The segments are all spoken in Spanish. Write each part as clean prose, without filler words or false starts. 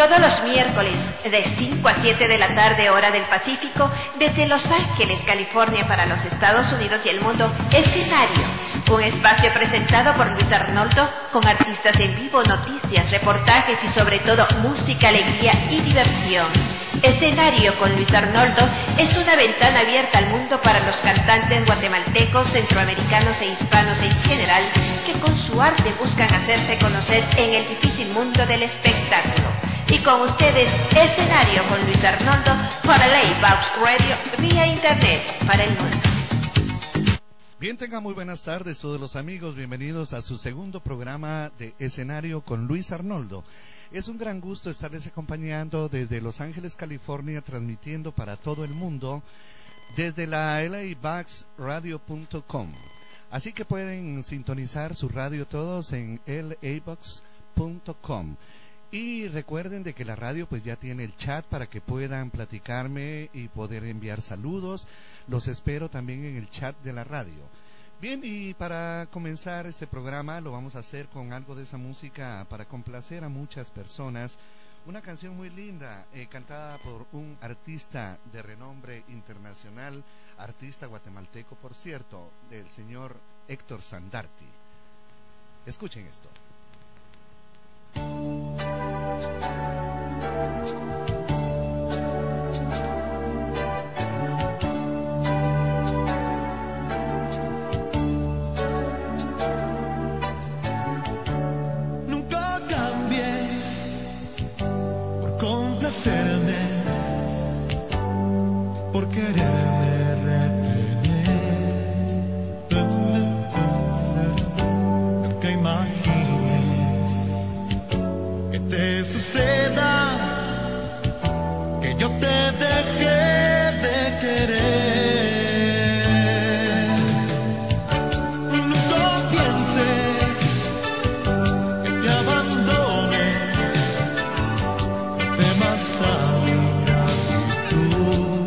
Todos los miércoles, de 5 a 7 de la tarde, hora del Pacífico, desde Los Ángeles, California, para los Estados Unidos y el mundo, Escenario. Un espacio presentado por Luis Arnoldo, con artistas en vivo, noticias, reportajes y sobre todo música, alegría y diversión. Escenario con Luis Arnoldo es una ventana abierta al mundo para los cantantes guatemaltecos, centroamericanos e hispanos en general, que con su arte buscan hacerse conocer en el difícil mundo del espectáculo. Y con ustedes, Escenario con Luis Arnoldo para Laybox Radio vía internet para el mundo. Bien, tengan muy buenas tardes todos los amigos, bienvenidos a su segundo programa de Escenario con Luis Arnoldo. Es un gran gusto estarles acompañando desde Los Ángeles, California, transmitiendo para todo el mundo desde la LABoxradio.com. Así que pueden sintonizar su radio todos en LABox.com. Y recuerden de que la radio pues ya tiene el chat para que puedan platicarme y poder enviar saludos. Los espero también en el chat de la radio. Bien, y para comenzar este programa lo vamos a hacer con algo de esa música para complacer a muchas personas. Una canción muy linda, cantada por un artista de renombre internacional, artista guatemalteco por cierto, del señor Héctor Sandarti. Escuchen esto. Nunca cambies por complacerme, por quererme retener. Nunca imagines que te suceda que yo te dejé de querer. Nunca pienses que te abandone, no temas a mi gratitud.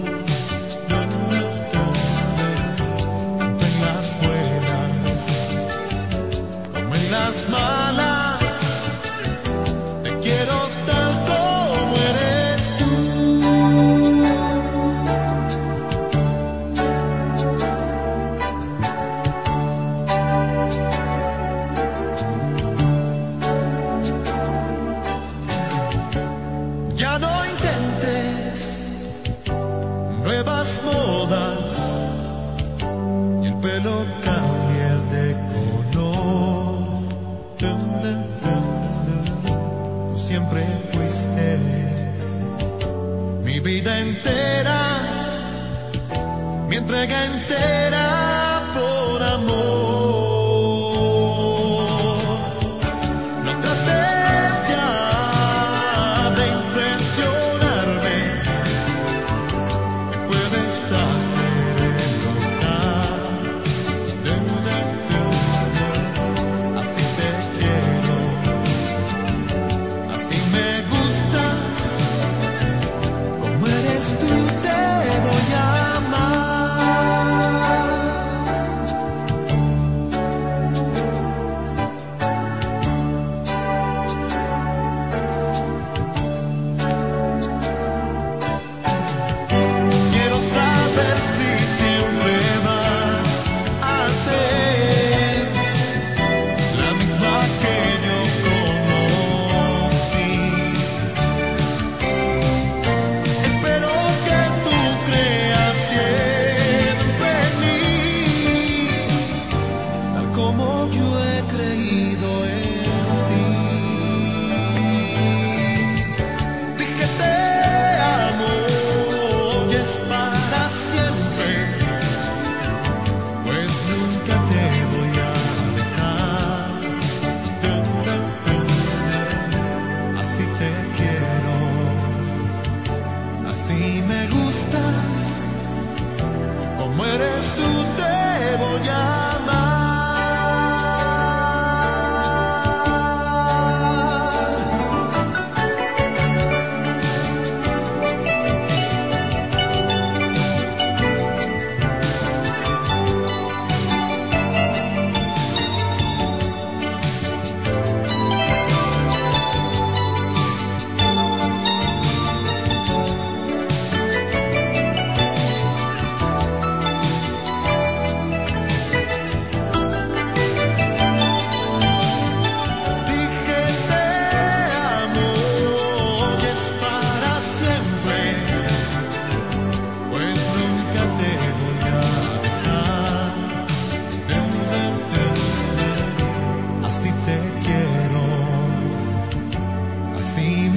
Tanto en las buenas como en las malas, te quiero tal como eres tú. Ya no intentes nuevas modas y el pelo cambie de color. Tú siempre fuiste mi vida entera, mi entrega entera por amor. No trates ya de impresionarme, me puedes hacer enojar. Así te quiero, así me gusta, como eres tú te voy a amar. Quiero saber si siempre vas a ser la misma que yo conocí.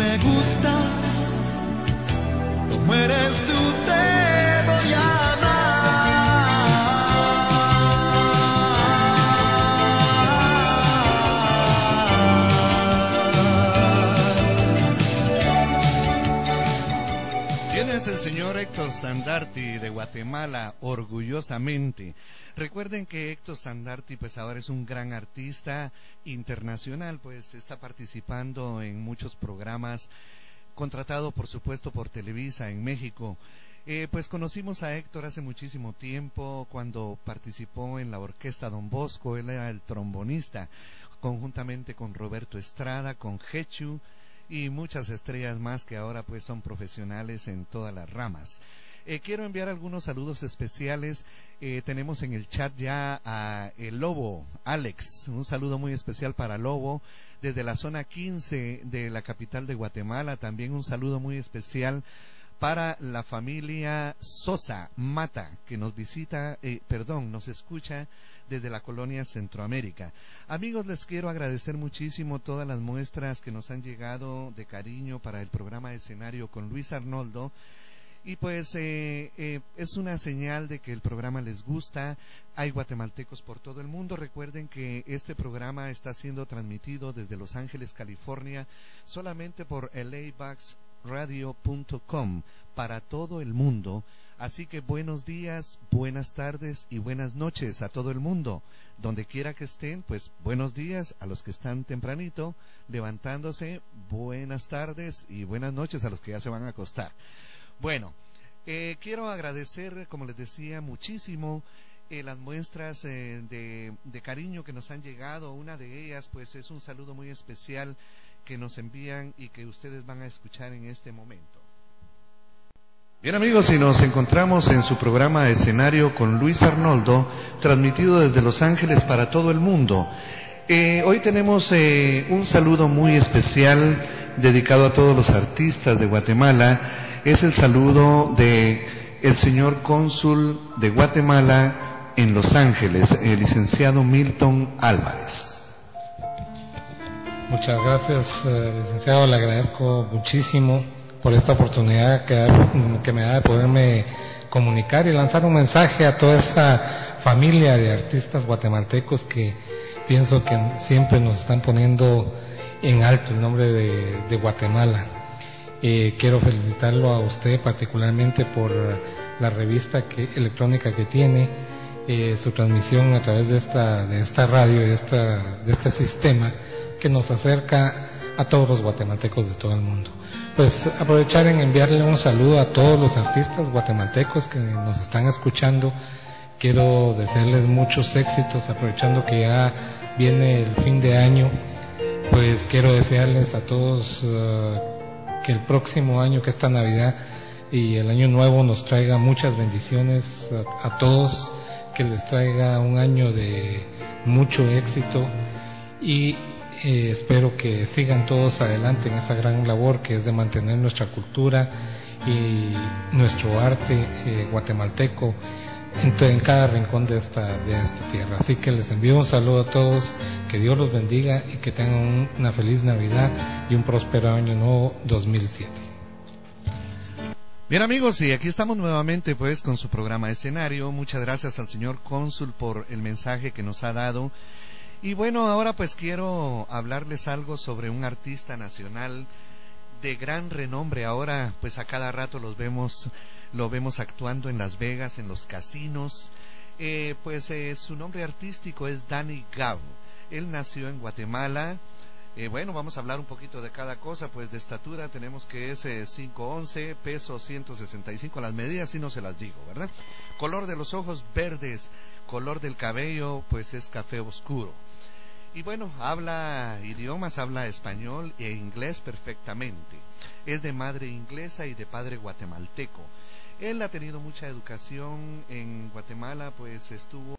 me gusta como eres tú, te voy a ¿Quién es el señor Héctor Sandarti de Guatemala? Orgullosamente. Recuerden que Héctor Sandarti pues ahora es un gran artista internacional, pues está participando en muchos programas, contratado por supuesto por Televisa en México. Pues conocimos a Héctor hace muchísimo tiempo cuando participó en la orquesta Don Bosco. Él era el trombonista, conjuntamente con Roberto Estrada, con Hechu y muchas estrellas más que ahora pues son profesionales en todas las ramas. Quiero enviar algunos saludos especiales. Tenemos en el chat ya a el Lobo, Alex. Un saludo muy especial para Lobo desde la zona 15 de la capital de Guatemala. También un saludo muy especial para la familia Sosa Mata, que nos visita, nos escucha desde la colonia Centroamérica. Amigos, les quiero agradecer muchísimo todas las muestras que nos han llegado de cariño para el programa de escenario con Luis Arnoldo. Y pues es una señal de que el programa les gusta. Hay guatemaltecos por todo el mundo. Recuerden que este programa está siendo transmitido desde Los Ángeles, California, solamente por labaxradio.com para todo el mundo. Así que buenos días, buenas tardes y buenas noches a todo el mundo. Donde quiera que estén, pues buenos días a los que están tempranito levantándose, buenas tardes y buenas noches a los que ya se van a acostar. Bueno, quiero agradecer, como les decía, muchísimo las muestras de cariño que nos han llegado. Una de ellas pues es un saludo muy especial que nos envían y que ustedes van a escuchar en este momento. Bien amigos, y nos encontramos en su programa Escenario con Luis Arnoldo, transmitido desde Los Ángeles para todo el mundo. Hoy tenemos un saludo muy especial dedicado a todos los artistas de Guatemala. Es el saludo de el señor cónsul de Guatemala en Los Ángeles, el licenciado Milton Álvarez. Muchas gracias, licenciado. Le agradezco muchísimo por esta oportunidad que me da de poderme comunicar y lanzar un mensaje a toda esa familia de artistas guatemaltecos que pienso que siempre nos están poniendo en alto el nombre de Guatemala. Quiero felicitarlo a usted particularmente por la revista electrónica que tiene, su transmisión a través de esta radio y de este sistema que nos acerca a todos los guatemaltecos de todo el mundo. Pues aprovechar en enviarle un saludo a todos los artistas guatemaltecos que nos están escuchando. Quiero desearles muchos éxitos, aprovechando que ya viene el fin de año. Pues quiero desearles a todos que el próximo año, que esta Navidad y el año nuevo, nos traiga muchas bendiciones a todos, que les traiga un año de mucho éxito y espero que sigan todos adelante en esa gran labor que es de mantener nuestra cultura y nuestro arte guatemalteco en cada rincón de esta tierra. Así que les envío un saludo a todos, que Dios los bendiga y que tengan una feliz Navidad y un próspero año nuevo 2007. Bien amigos, y aquí estamos nuevamente pues con su programa Escenario. Muchas gracias al señor cónsul por el mensaje que nos ha dado. Y bueno, ahora pues quiero hablarles algo sobre un artista nacional de gran renombre. Ahora pues a cada rato lo vemos actuando en Las Vegas, en los casinos. Su nombre artístico es Danny Gao. Él nació en Guatemala. Bueno, vamos a hablar un poquito de cada cosa. Pues de estatura tenemos que es 5'11", peso 165, las medidas sí no se las digo, ¿verdad? Color de los ojos verdes, color del cabello pues es café oscuro. Y bueno, habla idiomas, habla español e inglés perfectamente. Es de madre inglesa y de padre guatemalteco. Él ha tenido mucha educación en Guatemala, pues estuvo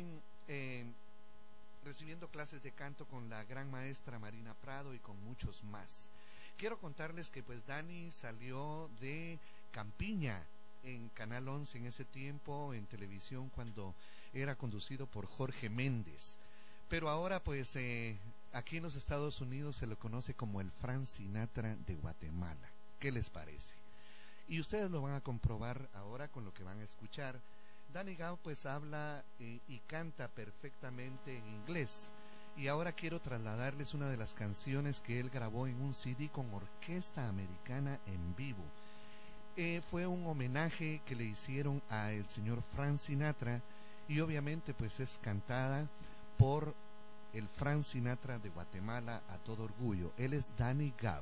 recibiendo clases de canto con la gran maestra Marina Prado y con muchos más. Quiero contarles que pues Dani salió de Campiña en Canal 11 en ese tiempo, en televisión, cuando era conducido por Jorge Méndez. Pero ahora pues aquí en los Estados Unidos se lo conoce como el Frank Sinatra de Guatemala. ¿Qué les parece? Y ustedes lo van a comprobar ahora con lo que van a escuchar. Danny Gao pues habla y canta perfectamente en inglés. Y ahora quiero trasladarles una de las canciones que él grabó en un CD con orquesta americana en vivo. Fue un homenaje que le hicieron al señor Frank Sinatra, y obviamente pues es cantada por el Frank Sinatra de Guatemala a todo orgullo. Él es Danny Gao.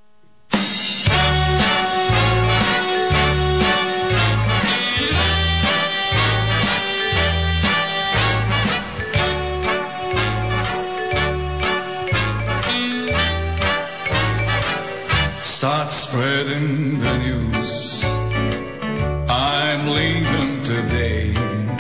Start spreading the news. I'm leaving today.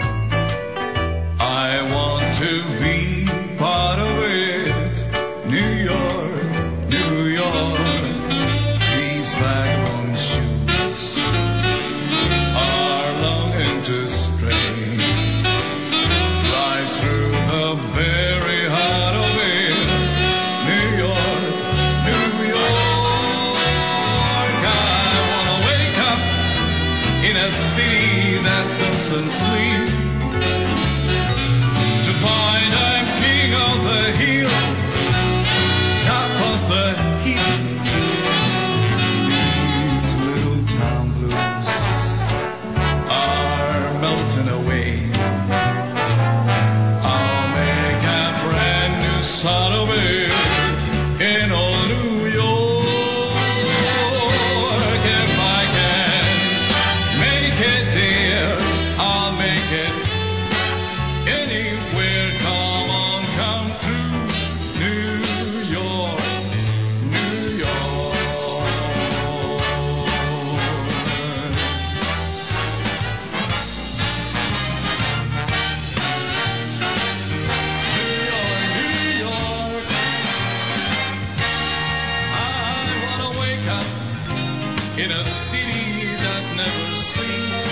I want to be part of it. New York, New York. These vagabond shoes are longing to stray right through the very heart of it. New York, New York. In a city that doesn't sleep, to find I'm king of the hill, top of the heap. These little town blues are melting away. I'll make a brand new son of it in old New York. In a city that never sleeps,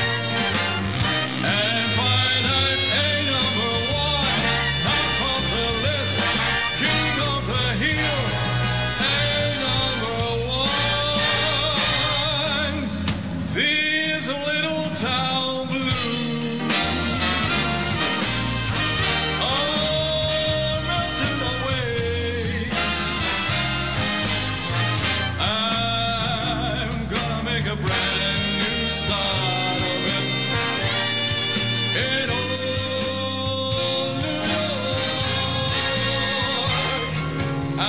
and find I'm a number one, top of the list, king of the hill, a number one. These little town blues are melting away. Make a brand new start of it in old New York.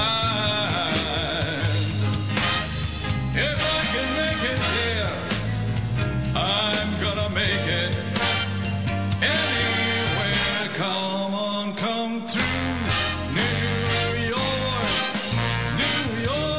If I can make it here, I'm gonna make it anywhere. Come on, come through New York, New York.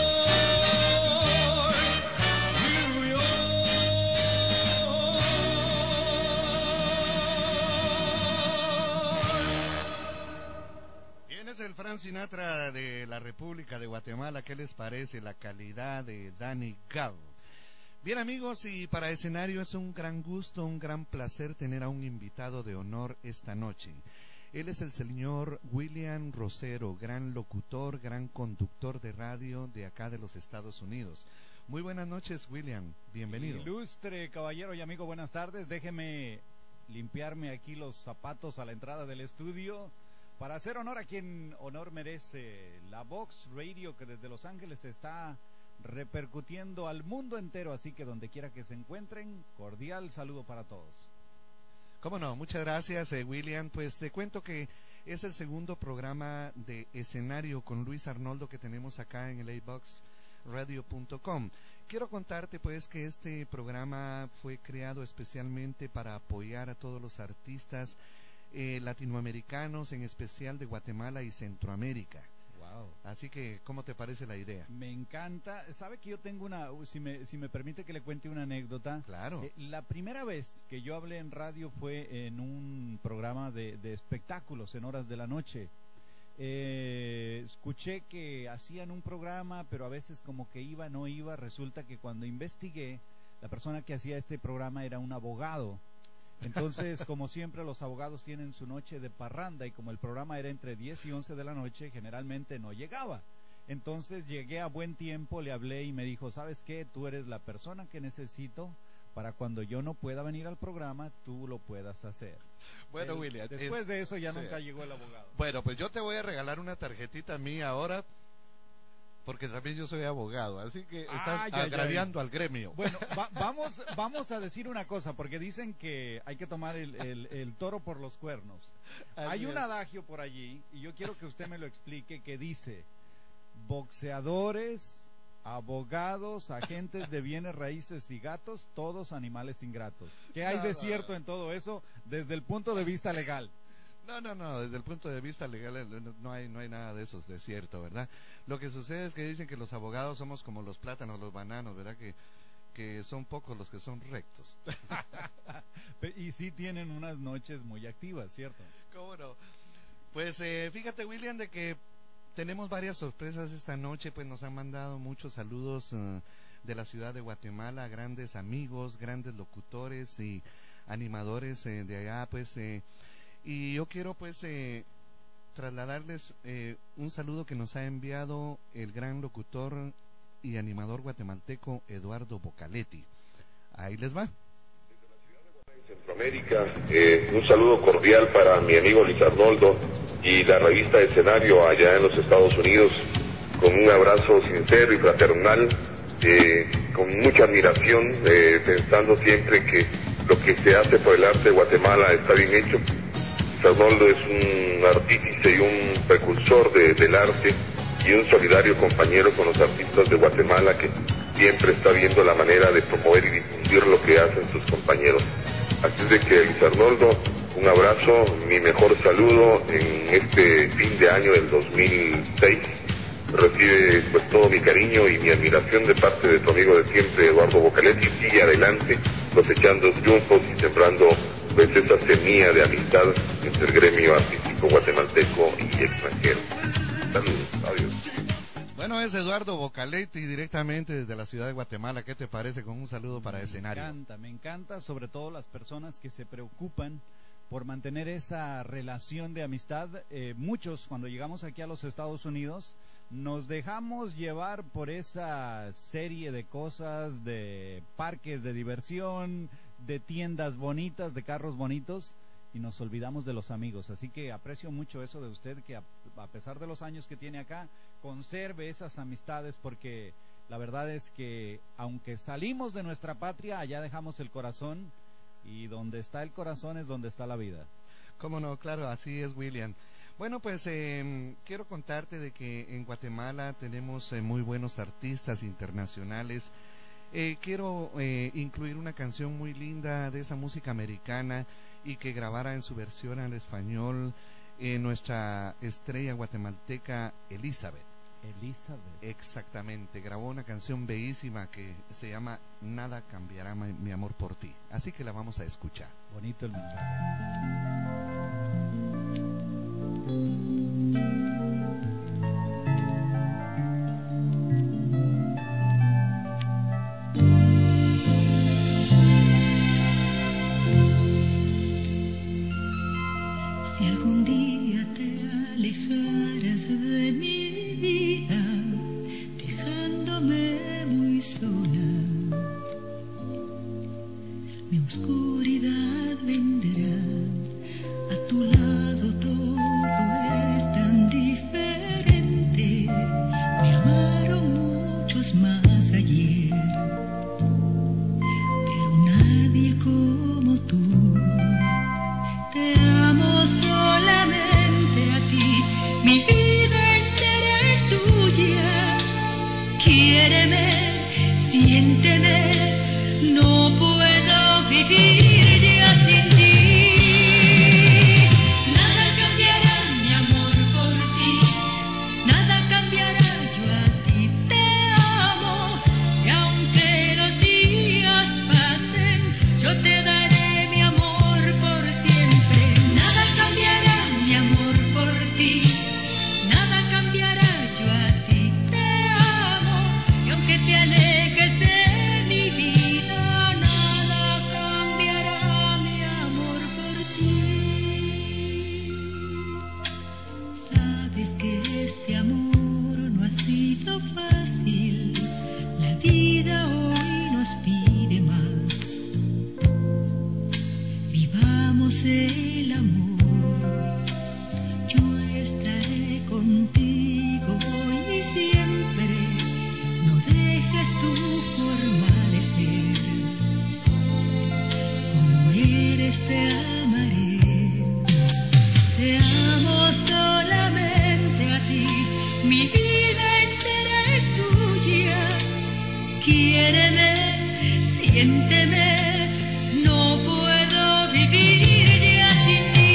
Es el Frank Sinatra de la República de Guatemala. ¿Qué les parece la calidad de Danny Gao? Bien, amigos, y para escenario es un gran gusto, un gran placer tener a un invitado de honor esta noche. Él es el señor William Rosero, gran locutor, gran conductor de radio de acá de los Estados Unidos. Muy buenas noches, William, bienvenido. Ilustre caballero y amigo, buenas tardes. Déjeme limpiarme aquí los zapatos a la entrada del estudio para hacer honor a quien honor merece, la Vox Radio, que desde Los Ángeles está repercutiendo al mundo entero, así que donde quiera que se encuentren, cordial saludo para todos. Cómo no, muchas gracias, William. Pues te cuento que es el segundo programa de escenario con Luis Arnoldo que tenemos acá en el iVoxradio.com. Quiero contarte pues que este programa fue creado especialmente para apoyar a todos los artistas latinoamericanos, en especial de Guatemala y Centroamérica. Wow. Así que, ¿cómo te parece la idea? Me encanta. ¿Sabe que yo tengo si me permite que le cuente una anécdota? Claro. La primera vez que yo hablé en radio fue en un programa de espectáculos en horas de la noche. Escuché que hacían un programa, pero a veces como que iba, no iba. Resulta que cuando investigué, la persona que hacía este programa era un abogado. Entonces, como siempre, los abogados tienen su noche de parranda y como el programa era entre 10 y 11 de la noche, generalmente no llegaba. Entonces llegué a buen tiempo, le hablé y me dijo, ¿sabes qué? Tú eres la persona que necesito para cuando yo no pueda venir al programa, tú lo puedas hacer. Bueno, William, Después de eso ya sí. nunca llegó el abogado. Bueno, pues yo te voy a regalar una tarjetita mía ahora, porque también yo soy abogado, así que estás agraviando al gremio. Bueno, vamos a decir una cosa, porque dicen que hay que tomar el toro por los cuernos. Hay un adagio por allí, y yo quiero que usted me lo explique, que dice, boxeadores, abogados, agentes de bienes raíces y gatos, todos animales ingratos. ¿Qué hay de cierto en todo eso desde el punto de vista legal? No, desde el punto de vista legal no hay nada de eso, es cierto, ¿verdad? Lo que sucede es que dicen que los abogados somos como los plátanos, los bananos, ¿verdad? Que son pocos los que son rectos. Y sí tienen unas noches muy activas, ¿cierto? ¿Cómo no? Pues fíjate, William, de que tenemos varias sorpresas esta noche, pues nos han mandado muchos saludos de la ciudad de Guatemala, grandes amigos, grandes locutores y animadores de allá, pues... y yo quiero pues trasladarles un saludo que nos ha enviado el gran locutor y animador guatemalteco Eduardo Bocaletti. Ahí les va. Centroamérica, un saludo cordial para mi amigo Luis Arnoldo y la revista Escenario allá en los Estados Unidos, con un abrazo sincero y fraternal, con mucha admiración, pensando siempre que lo que se hace por el arte de Guatemala está bien hecho. Arnoldo es un artífice y un precursor del arte y un solidario compañero con los artistas de Guatemala que siempre está viendo la manera de promover y difundir lo que hacen sus compañeros. Así es de que, Luis Arnoldo, un abrazo, mi mejor saludo en este fin de año del 2006. Recibe pues todo mi cariño y mi admiración de parte de tu amigo de siempre, Eduardo Bocaletti. Sigue adelante, cosechando triunfos y sembrando pues esa semilla de amistad entre el gremio artístico guatemalteco y extranjero. Saludos, adiós. Bueno, es Eduardo Bocaletti directamente desde la ciudad de Guatemala. ¿Qué te parece con un saludo para Escenario? Me encanta, sobre todo las personas que se preocupan por mantener esa relación de amistad. Muchos, cuando llegamos aquí a los Estados Unidos, nos dejamos llevar por esa serie de cosas, de parques de diversión, de tiendas bonitas, de carros bonitos, y nos olvidamos de los amigos. Así que aprecio mucho eso de usted, que a pesar de los años que tiene acá, conserve esas amistades, porque la verdad es que aunque salimos de nuestra patria, allá dejamos el corazón, y donde está el corazón es donde está la vida. Cómo no, claro, así es, William. Bueno, pues quiero contarte de que en Guatemala tenemos muy buenos artistas internacionales. Quiero incluir una canción muy linda de esa música americana y que grabara en su versión al español nuestra estrella guatemalteca Elizabeth. Exactamente, grabó una canción bellísima que se llama Nada cambiará mi amor por ti. Así que la vamos a escuchar. Bonito el mensaje. Si algún día te alejaras de mi vida, dejándome muy sola, mi oscuridad vendrá. A tu lado todo es tan diferente. Me amaron muchos más ayer, pero nadie como tú. Te amo solamente a ti, mi vida entera es tuya. Quiéreme, siénteme, no puedo vivir ya sin ti. Nada cambiará mi amor por ti, nada cambiará, yo a ti te amo. Y aunque los días pasen, yo te daré mi amor por siempre. Nada cambiará mi amor por ti, nada cambiará, yo a ti te amo. Y aunque te alejes de mi vida, nada cambiará. quiéreme, siénteme, no puedo vivir ya sin ti.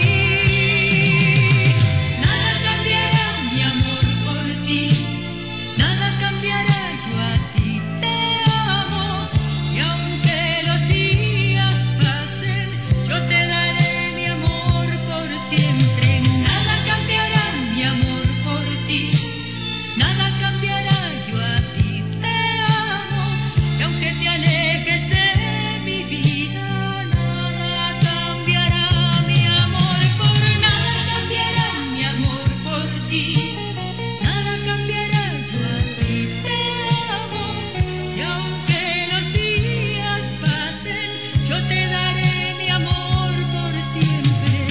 Nada cambiará mi amor por ti, nada cambiará, yo a ti te amo, y aunque los días pasen, yo te daré mi amor por siempre. Nada cambiará mi amor por ti, nada cambiará, yo a ti te amo, y aunque te alejes de mi vida, nada cambiará mi amor por nada cambiará mi amor por ti, nada cambiará, yo a ti te amo, y aunque los días pasen, yo te daré mi amor por siempre.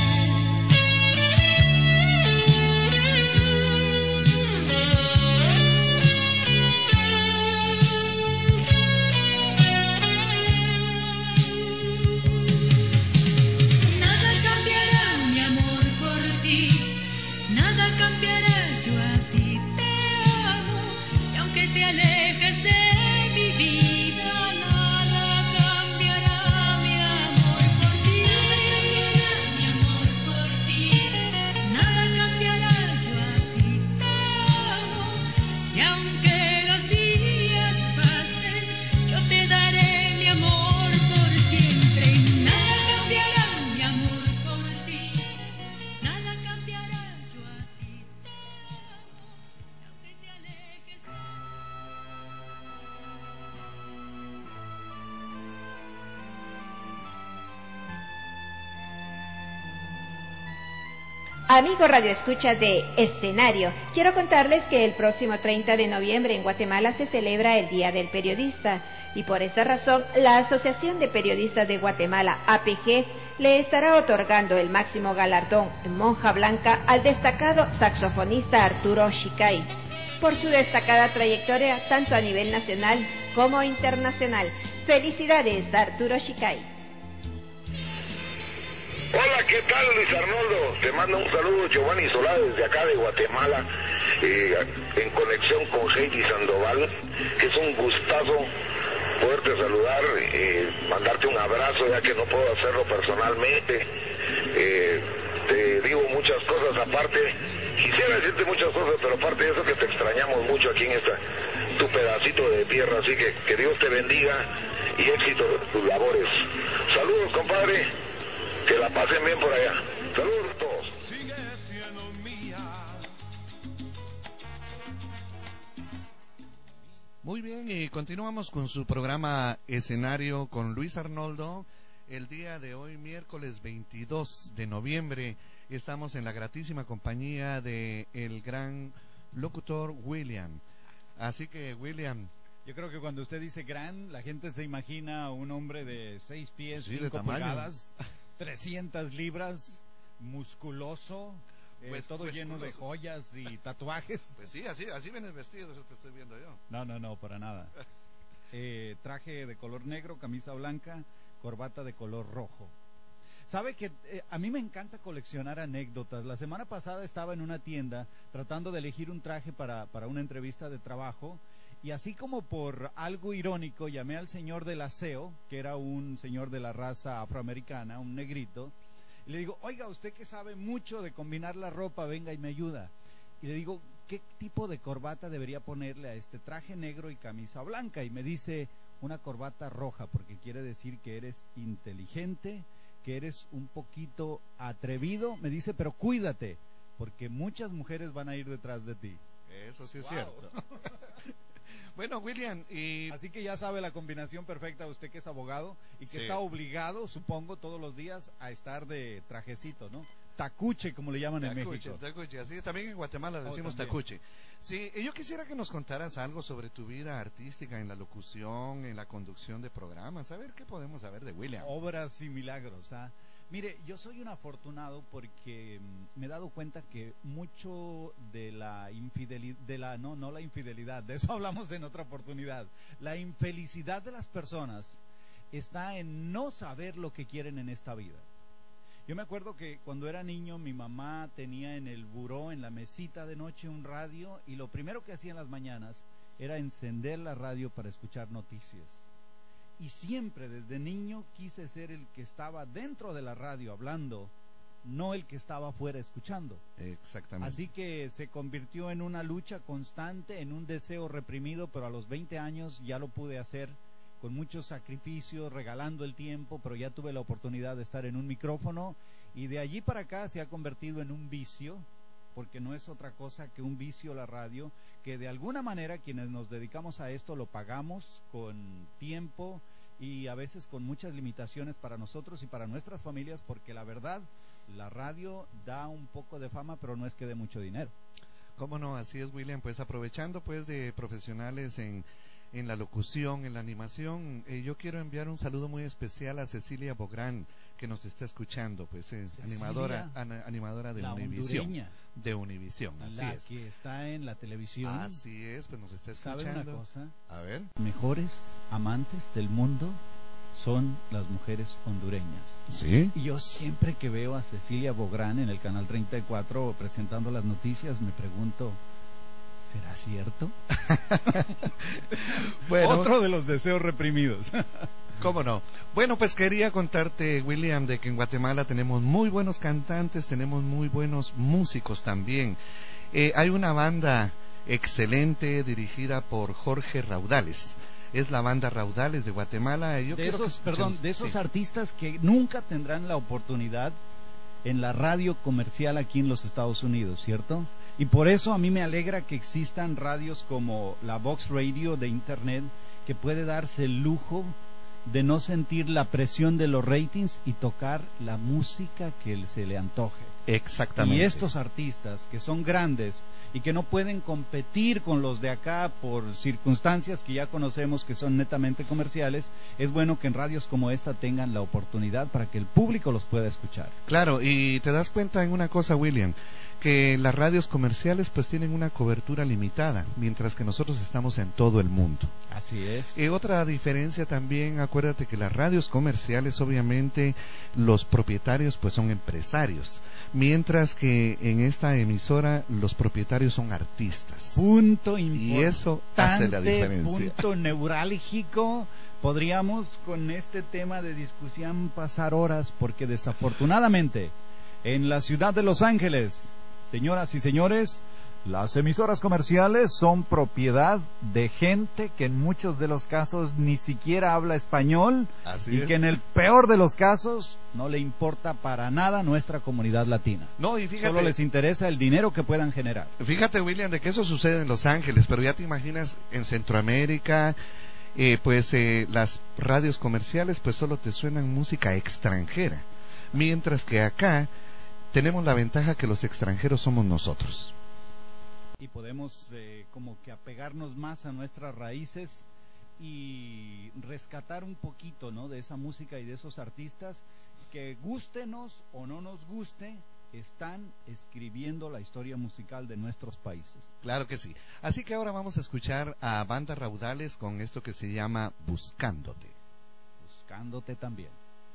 Nada cambiará mi amor por ti, nada cambiará, yo a ti te amo, y aunque te alejes de mi vida, nada cambiará mi amor por ti. Nada cambiará mi amor por ti, nada cambiará, yo a ti te amo, y aunque los días pasen, yo te daré mi amor por siempre. Nada cambiará mi amor por ti, nada cambiará, yo a ti te amo, y aunque te alejes. Amigos Radio Escuchas de Escenario, quiero contarles que el próximo 30 de noviembre en Guatemala se celebra el Día del Periodista y por esa razón la Asociación de Periodistas de Guatemala, APG, le estará otorgando el máximo galardón Monja Blanca al destacado saxofonista Arturo Shicay por su destacada trayectoria tanto a nivel nacional como internacional. Felicidades, Arturo Shicay. Hola, ¿qué tal, Luis Arnoldo? Te mando un saludo, Giovanni Solá, desde acá de Guatemala, en conexión con Heidi Sandoval, que es un gustazo poderte saludar, mandarte un abrazo, ya que no puedo hacerlo personalmente. Te digo muchas cosas aparte, quisiera decirte muchas cosas, pero aparte de eso que te extrañamos mucho aquí en tu pedacito de tierra, así que Dios te bendiga y éxito en tus labores. Saludos, compadre. Que la pasen bien por allá. Saludos a todos. Sigue siendo mía. Muy bien, y continuamos con su programa Escenario con Luis Arnoldo. El día de hoy, miércoles 22 de noviembre, estamos en la gratísima compañía de el gran locutor William. Así que, William, Yo creo que cuando usted dice gran, la gente se imagina un hombre de 6 pies, Sí, de 5 tamaño. pulgadas, 300 libras, musculoso, Pues, todo lleno de musculoso. joyas y tatuajes. pues sí, así vienes vestido, eso te estoy viendo yo. No, para nada. Traje de color negro, camisa blanca, corbata de color rojo. ¿Sabe que a mí me encanta coleccionar anécdotas? La semana pasada estaba en una tienda tratando de elegir un traje para una entrevista de trabajo y así como por algo irónico llamé al señor del aseo, que era un señor de la raza afroamericana, un negrito, y le digo, oiga, usted que sabe mucho de combinar la ropa, venga y me ayuda. Y le digo, ¿qué tipo de corbata debería ponerle a este traje negro y camisa blanca? Y me dice, una corbata roja, porque quiere decir que eres inteligente, que eres un poquito atrevido. Me dice, pero cuídate, porque muchas mujeres van a ir detrás de ti. Eso sí es Wow. cierto. Bueno, William, y Así que ya sabe la combinación perfecta, usted que es abogado y que Sí. está obligado, supongo, todos los días a estar de trajecito, ¿no? Tacuche, como le llaman en México. Tacuche, así también en Guatemala decimos también. tacuche. Sí, y yo quisiera que nos contaras algo sobre tu vida artística en la locución, en la conducción de programas. A ver qué podemos saber de William. Obras y milagros, ¿ah? Mire, yo soy un afortunado porque me he dado cuenta que mucho de la infidelidad, no la infidelidad, de eso hablamos en otra oportunidad. La infelicidad de las personas está en no saber lo que quieren en esta vida. Yo me acuerdo que cuando era niño mi mamá tenía en el buró, en la mesita de noche, un radio, y lo primero que hacía en las mañanas era encender la radio para escuchar noticias. Y siempre desde niño quise ser el que estaba dentro de la radio hablando, no el que estaba afuera escuchando. Exactamente. Así que se convirtió en una lucha constante, en un deseo reprimido, pero a los 20 años ya lo pude hacer con muchos sacrificios, regalando el tiempo, pero ya tuve la oportunidad de estar en un micrófono, y de allí para acá se ha convertido en un vicio, porque no es otra cosa que un vicio la radio, que de alguna manera quienes nos dedicamos a esto lo pagamos con tiempo y a veces con muchas limitaciones para nosotros y para nuestras familias, porque la verdad, la radio da un poco de fama, pero no es que dé mucho dinero. ¿Cómo no? Así es, William. Pues aprovechando pues de profesionales en la locución, en la animación, yo quiero enviar un saludo muy especial a Cecilia Bográn, que nos está escuchando, pues es Cecilia, animadora de la Univisión. hondureña. De Univisión, así La es. que está en la televisión. Así es, pues nos está escuchando. ¿Sabe una cosa? A ver. Mejores amantes del mundo son las mujeres hondureñas. ¿Sí? Y yo siempre que veo a Cecilia Bográn en el canal 34 presentando las noticias me pregunto, ¿será cierto? Bueno, otro de los deseos reprimidos. ¿cómo no? Bueno, pues quería contarte, William, de que en Guatemala tenemos muy buenos cantantes, tenemos muy buenos músicos también. Hay una banda excelente dirigida por Jorge Raudales. Es la banda Raudales de Guatemala. Yo de quiero esos, que escuchemos- de esos sí. artistas que nunca tendrán la oportunidad en la radio comercial aquí en los Estados Unidos, ¿cierto? Y por eso a mí me alegra que existan radios como la Vox Radio de Internet, que puede darse el lujo de no sentir la presión de los ratings y tocar la música que se le antoje. Exactamente. Y estos artistas que son grandes y que no pueden competir con los de acá por circunstancias que ya conocemos que son netamente comerciales, es bueno que en radios como esta tengan la oportunidad para que el público los pueda escuchar. Claro, y te das cuenta en una cosa, William, que las radios comerciales pues tienen una cobertura limitada, mientras que nosotros estamos en todo el mundo. Así es. Otra diferencia también, acuérdate que las radios comerciales, obviamente, los propietarios pues son empresarios, mientras que en esta emisora los propietarios son artistas. Punto Y eso hace la diferencia. punto neurálgico. Podríamos con este tema de discusión pasar horas, porque desafortunadamente en la ciudad de Los Ángeles, señoras y señores, las emisoras comerciales son propiedad de gente que en muchos de los casos ni siquiera habla español. Así y es. que en el peor de los casos no le importa para nada nuestra comunidad latina. No, y fíjate, Solo les interesa el dinero que puedan generar. fíjate, William, de que eso sucede en Los Ángeles, pero ya te imaginas en Centroamérica, las radios comerciales pues solo te suenan música extranjera, mientras que acá tenemos la ventaja que los extranjeros somos nosotros. Y podemos como que apegarnos más a nuestras raíces y rescatar un poquito, ¿no?, de esa música y de esos artistas que, gústenos o no nos guste, están escribiendo la historia musical de nuestros países. Claro que sí. Así que ahora vamos a escuchar a Banda Raudales con esto que se llama Buscándote. Buscándote también.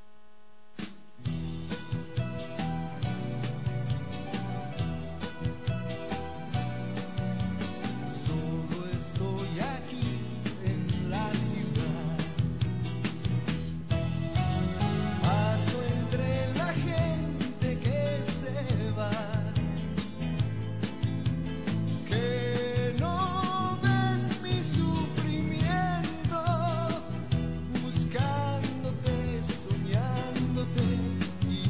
Solo estoy aquí en la ciudad, paso entre la gente que se va, que no ves mi sufrimiento, buscándote, soñándote y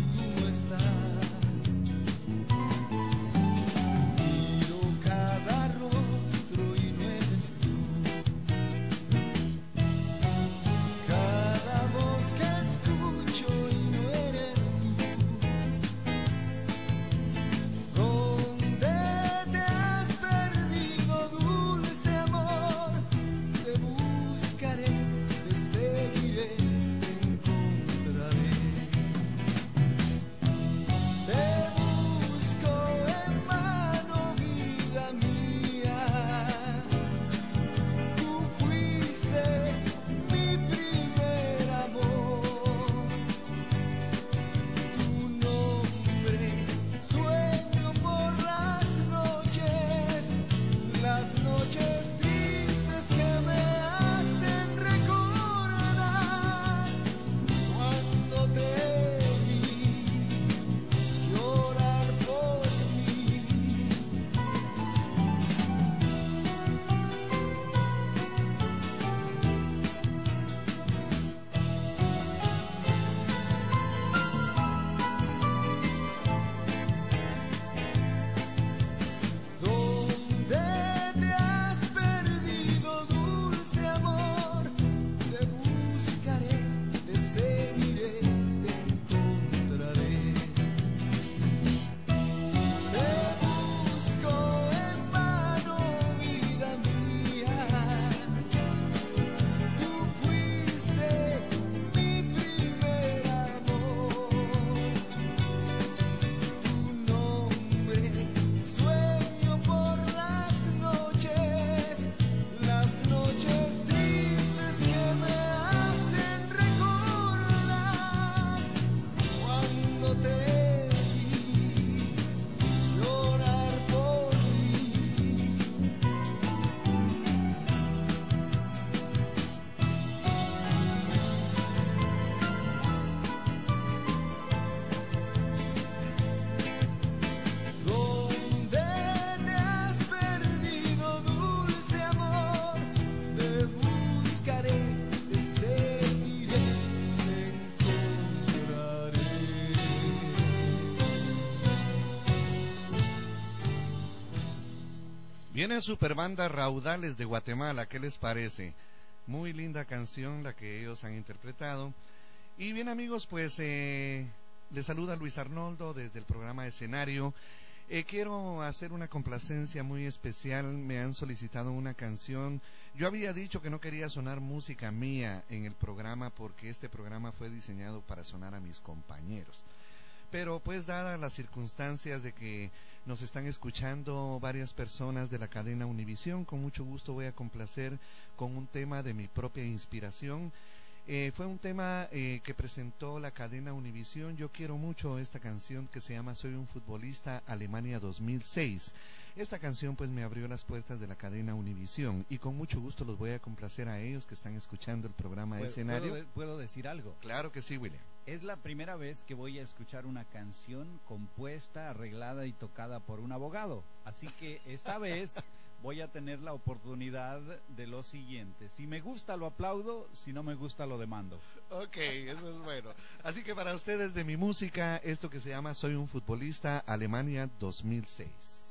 Viene Superbanda Raudales de Guatemala, ¿qué les parece? Muy linda canción la que ellos han interpretado. Y bien amigos, pues les saluda Luis Arnoldo desde el programa Escenario. Quiero hacer una complacencia muy especial. Me han solicitado una canción. Yo había dicho que no quería sonar música mía en el programa porque este programa fue diseñado para sonar a mis compañeros. Pero pues dadas las circunstancias de que nos están escuchando varias personas de la cadena Univisión, con mucho gusto voy a complacer con un tema de mi propia inspiración. Fue un tema que presentó la cadena Univisión. Yo quiero mucho esta canción que se llama Soy un futbolista, Alemania 2006. Esta canción pues me abrió las puertas de la cadena Univisión y con mucho gusto los voy a complacer a ellos que están escuchando el programa Escenario. ¿Puedo decir algo? Claro que sí, William. Es la primera vez que voy a escuchar una canción compuesta, arreglada y tocada por un abogado. Así que esta vez voy a tener la oportunidad de lo siguiente. Si me gusta lo aplaudo, si no me gusta lo demando. Ok, eso es bueno. Así que para ustedes de mi música, esto que se llama Soy un futbolista, Alemania 2006.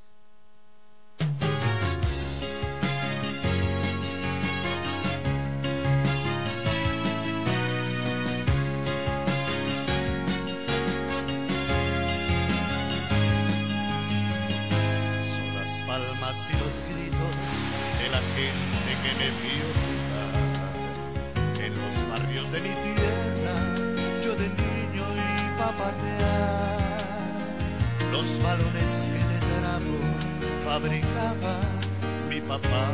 Palmas y los gritos de la gente que me vio jugar en los barrios de mi tierra. Yo de niño iba a patear los balones que de tramo fabricaba mi papá.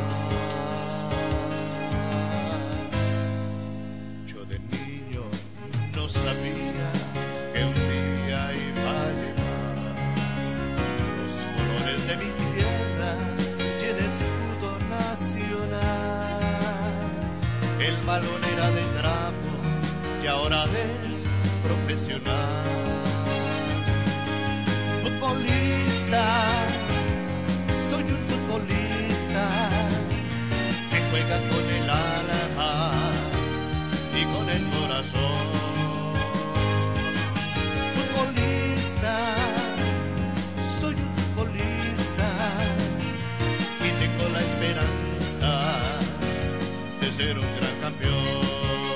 Yo de niño no sabía que un día iba a llevar los colores de mi tierra y el escudo nacional. El balón era de trapo y ahora es profesional. Futbolista, soy un futbolista que juega con el alma y con el corazón. Futbolista, soy un futbolista y tengo la esperanza de ser un gran campeón.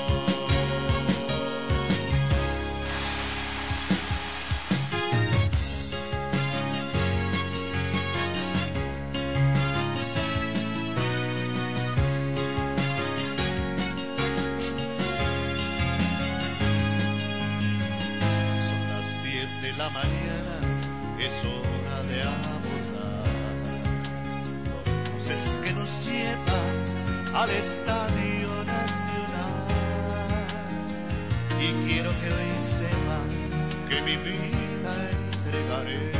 Son las 10 de la mañana, es hora de abordar los buses que nos llevan al Estadio Nacional. Y quiero que hoy sepan que mi vida entregaré.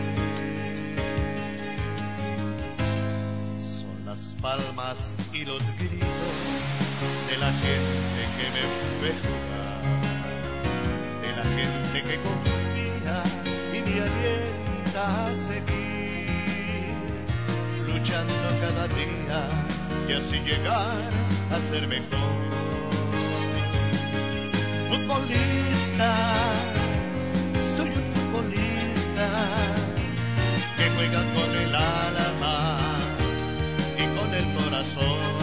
Son las palmas y los gritos de la gente que me ve jugar, de la gente que confía y me alienta a seguir, luchando cada día y así llegar a ser mejor. Futbolista, soy un futbolista que juega con el alma y con el corazón.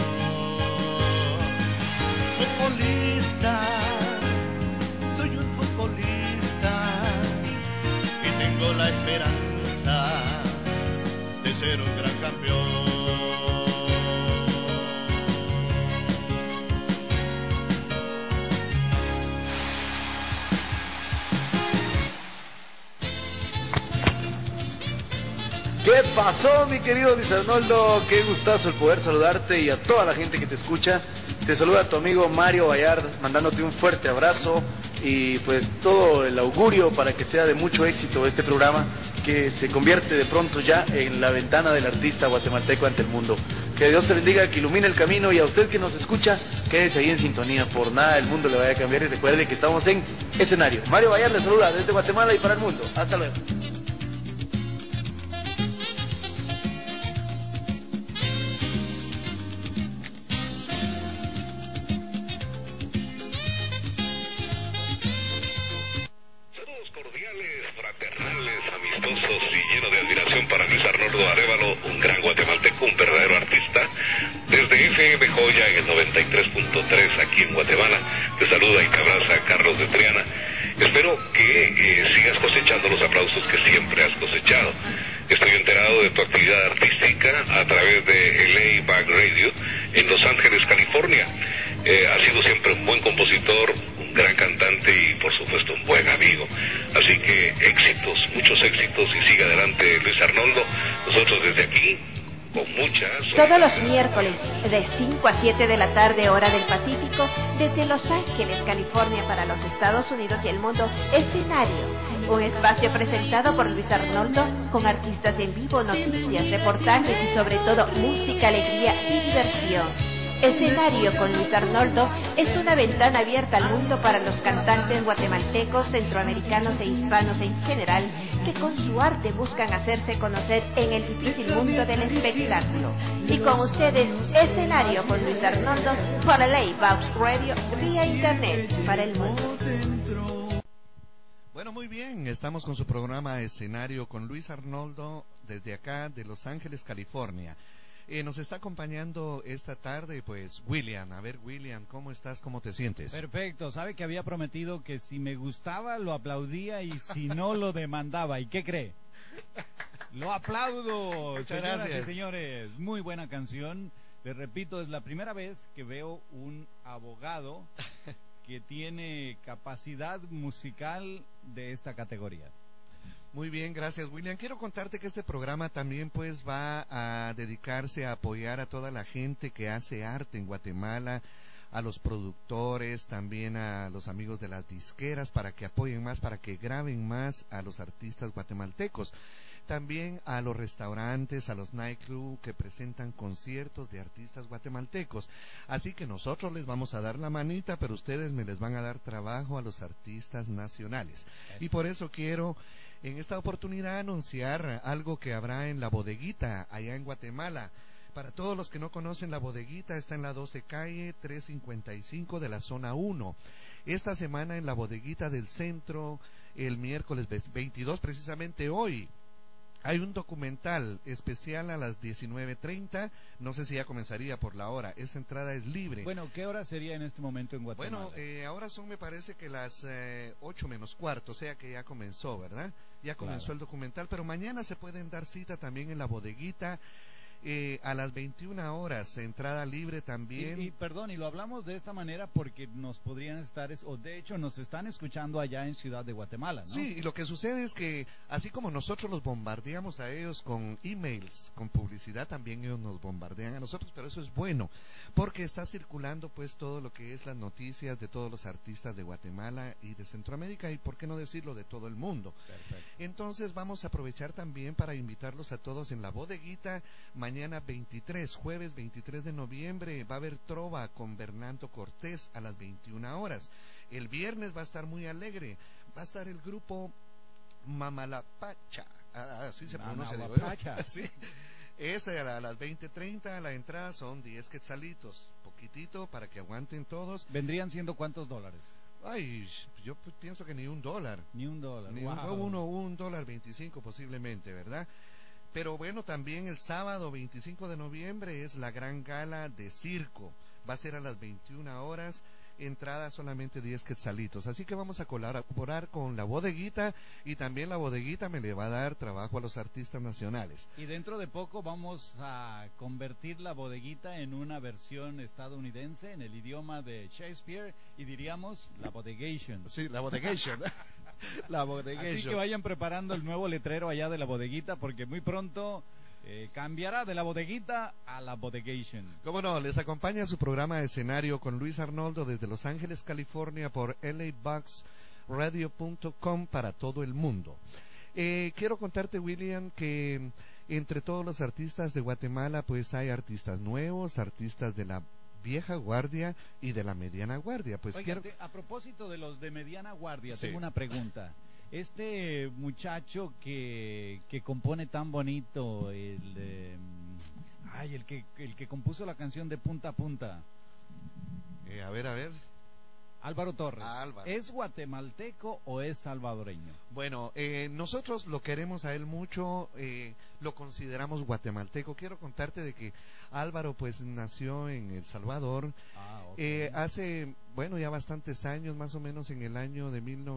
Futbolista, soy un futbolista y tengo la esperanza de ser un gran campeón. ¿Qué pasó, mi querido Luis Arnoldo? Qué gustazo el poder saludarte y a toda la gente que te escucha. Te saluda tu amigo Mario Bayard, mandándote un fuerte abrazo y pues todo el augurio para que sea de mucho éxito este programa, que se convierte de pronto ya en la ventana del artista guatemalteco ante el mundo. Que Dios te bendiga, que ilumine el camino, y a usted que nos escucha, quédese ahí en sintonía, por nada el mundo le vaya a cambiar, y recuerde que estamos en Escenario. Mario Bayard le saluda desde Guatemala y para el mundo. Hasta luego. Fraternales, amistosos y lleno de admiración para Luis Arnoldo Arévalo, un gran guatemalteco, un aquí en Guatemala. Te saluda y te abraza Carlos de Triana. Espero que sigas cosechando los aplausos que siempre has cosechado. Estoy enterado de tu actividad artística a través de LA Back Radio en Los Ángeles, California. Has sido siempre un buen compositor, un gran cantante y por supuesto un buen amigo. Así que éxitos, muchos éxitos y siga adelante Luis Arnoldo. Nosotros desde aquí, con mucha Todos los miércoles, de 5 a 7 de la tarde, hora del Pacífico, desde Los Ángeles, California, para los Estados Unidos y el mundo, Escenario. Un espacio presentado por Luis Arnoldo, con artistas en vivo, noticias, reportajes y sobre todo música, alegría y diversión. Escenario con Luis Arnoldo es una ventana abierta al mundo para los cantantes guatemaltecos, centroamericanos e hispanos en general, que con su arte buscan hacerse conocer en el difícil mundo del espectáculo. Y con ustedes, Escenario con Luis Arnoldo por Laybox Radio vía internet para el mundo. Bueno, muy bien, estamos con su programa Escenario con Luis Arnoldo desde acá de Los Ángeles, California. Nos está acompañando esta tarde, pues, William. A ver, William, ¿cómo estás? ¿Cómo te sientes? Perfecto, sabe que había prometido que si me gustaba lo aplaudía y si no lo demandaba. ¿Y qué cree? Lo aplaudo, Muchas señoras gracias. y señores. Muy buena canción. Les repito, es la primera vez que veo un abogado que tiene capacidad musical de esta categoría. Muy bien, gracias, William. Quiero contarte que este programa también pues va a dedicarse a apoyar a toda la gente que hace arte en Guatemala, a los productores, también a los amigos de las disqueras para que apoyen más, para que graben más a los artistas guatemaltecos. También a los restaurantes, a los nightclub que presentan conciertos de artistas guatemaltecos. Así que nosotros les vamos a dar la manita, pero ustedes me les van a dar trabajo a los artistas nacionales. Y por eso quiero en esta oportunidad anunciar algo que habrá en La Bodeguita, allá en Guatemala. Para todos los que no conocen, La Bodeguita está en la 12 calle 355 de la zona 1. Esta semana en La Bodeguita del Centro, el miércoles 22, precisamente hoy, hay un documental especial a las 19:30, no sé si ya comenzaría por la hora, esa entrada es libre. Bueno, ¿qué hora sería en este momento en Guatemala? Bueno, ahora son, me parece que las 8 menos cuarto, o sea que ya comenzó, ¿verdad? Ya comenzó Claro. el documental, pero mañana se pueden dar cita también en La Bodeguita, a las 21 horas, entrada libre también. Y perdón, y lo hablamos de esta manera porque nos podrían estar, o de hecho nos están escuchando allá en Ciudad de Guatemala, ¿no? Sí, y lo que sucede es que así como nosotros los bombardeamos a ellos con emails, con publicidad, también ellos nos bombardean a nosotros, pero eso es bueno, porque está circulando pues todo lo que es las noticias de todos los artistas de Guatemala y de Centroamérica, y por qué no decirlo, de todo el mundo. Perfecto. Entonces vamos a aprovechar también para invitarlos a todos en La Bodeguita. Mañana 23, jueves 23 de noviembre, va a haber trova con Bernardo Cortés a las 21 horas. El viernes va a estar muy alegre, va a estar el grupo Mamalapacha, así se pronuncia, digo yo. Mamalapacha. Sí. Es a las 20:30, la entrada son 10 quetzalitos, poquitito para que aguanten todos. ¿Vendrían siendo cuántos dólares? Ay, yo pienso que ni $1. Ni $1. Ni Wow. $1.25 posiblemente, ¿verdad? Pero bueno, también el sábado 25 de noviembre es la gran gala de circo. Va a ser a las 21 horas, entrada solamente 10 quetzalitos. Así que vamos a colaborar con La Bodeguita, y también La Bodeguita me le va a dar trabajo a los artistas nacionales. Y dentro de poco vamos a convertir La Bodeguita en una versión estadounidense en el idioma de Shakespeare y diríamos La Bodegation. Sí, La Bodegation. La Bodegation. Así que vayan preparando el nuevo letrero allá de La Bodeguita porque muy pronto cambiará de La Bodeguita a La Bodegation. Cómo no, les acompaña su programa de Escenario con Luis Arnoldo desde Los Ángeles, California, por LABoxRadio.com para todo el mundo. Quiero contarte, William, que entre todos los artistas de Guatemala, pues hay artistas nuevos, artistas de la vieja guardia y de la mediana guardia. Pues Oiga, a propósito de los de mediana guardia, Sí. tengo una pregunta. Este muchacho que compone tan bonito, el que compuso la canción de Punta a Punta. A ver. Álvaro Torres. Álvaro. ¿Es guatemalteco o es salvadoreño? Bueno, nosotros lo queremos a él mucho, lo consideramos guatemalteco. Quiero contarte de que Álvaro pues nació en El Salvador hace, bueno, ya bastantes años, más o menos en el año de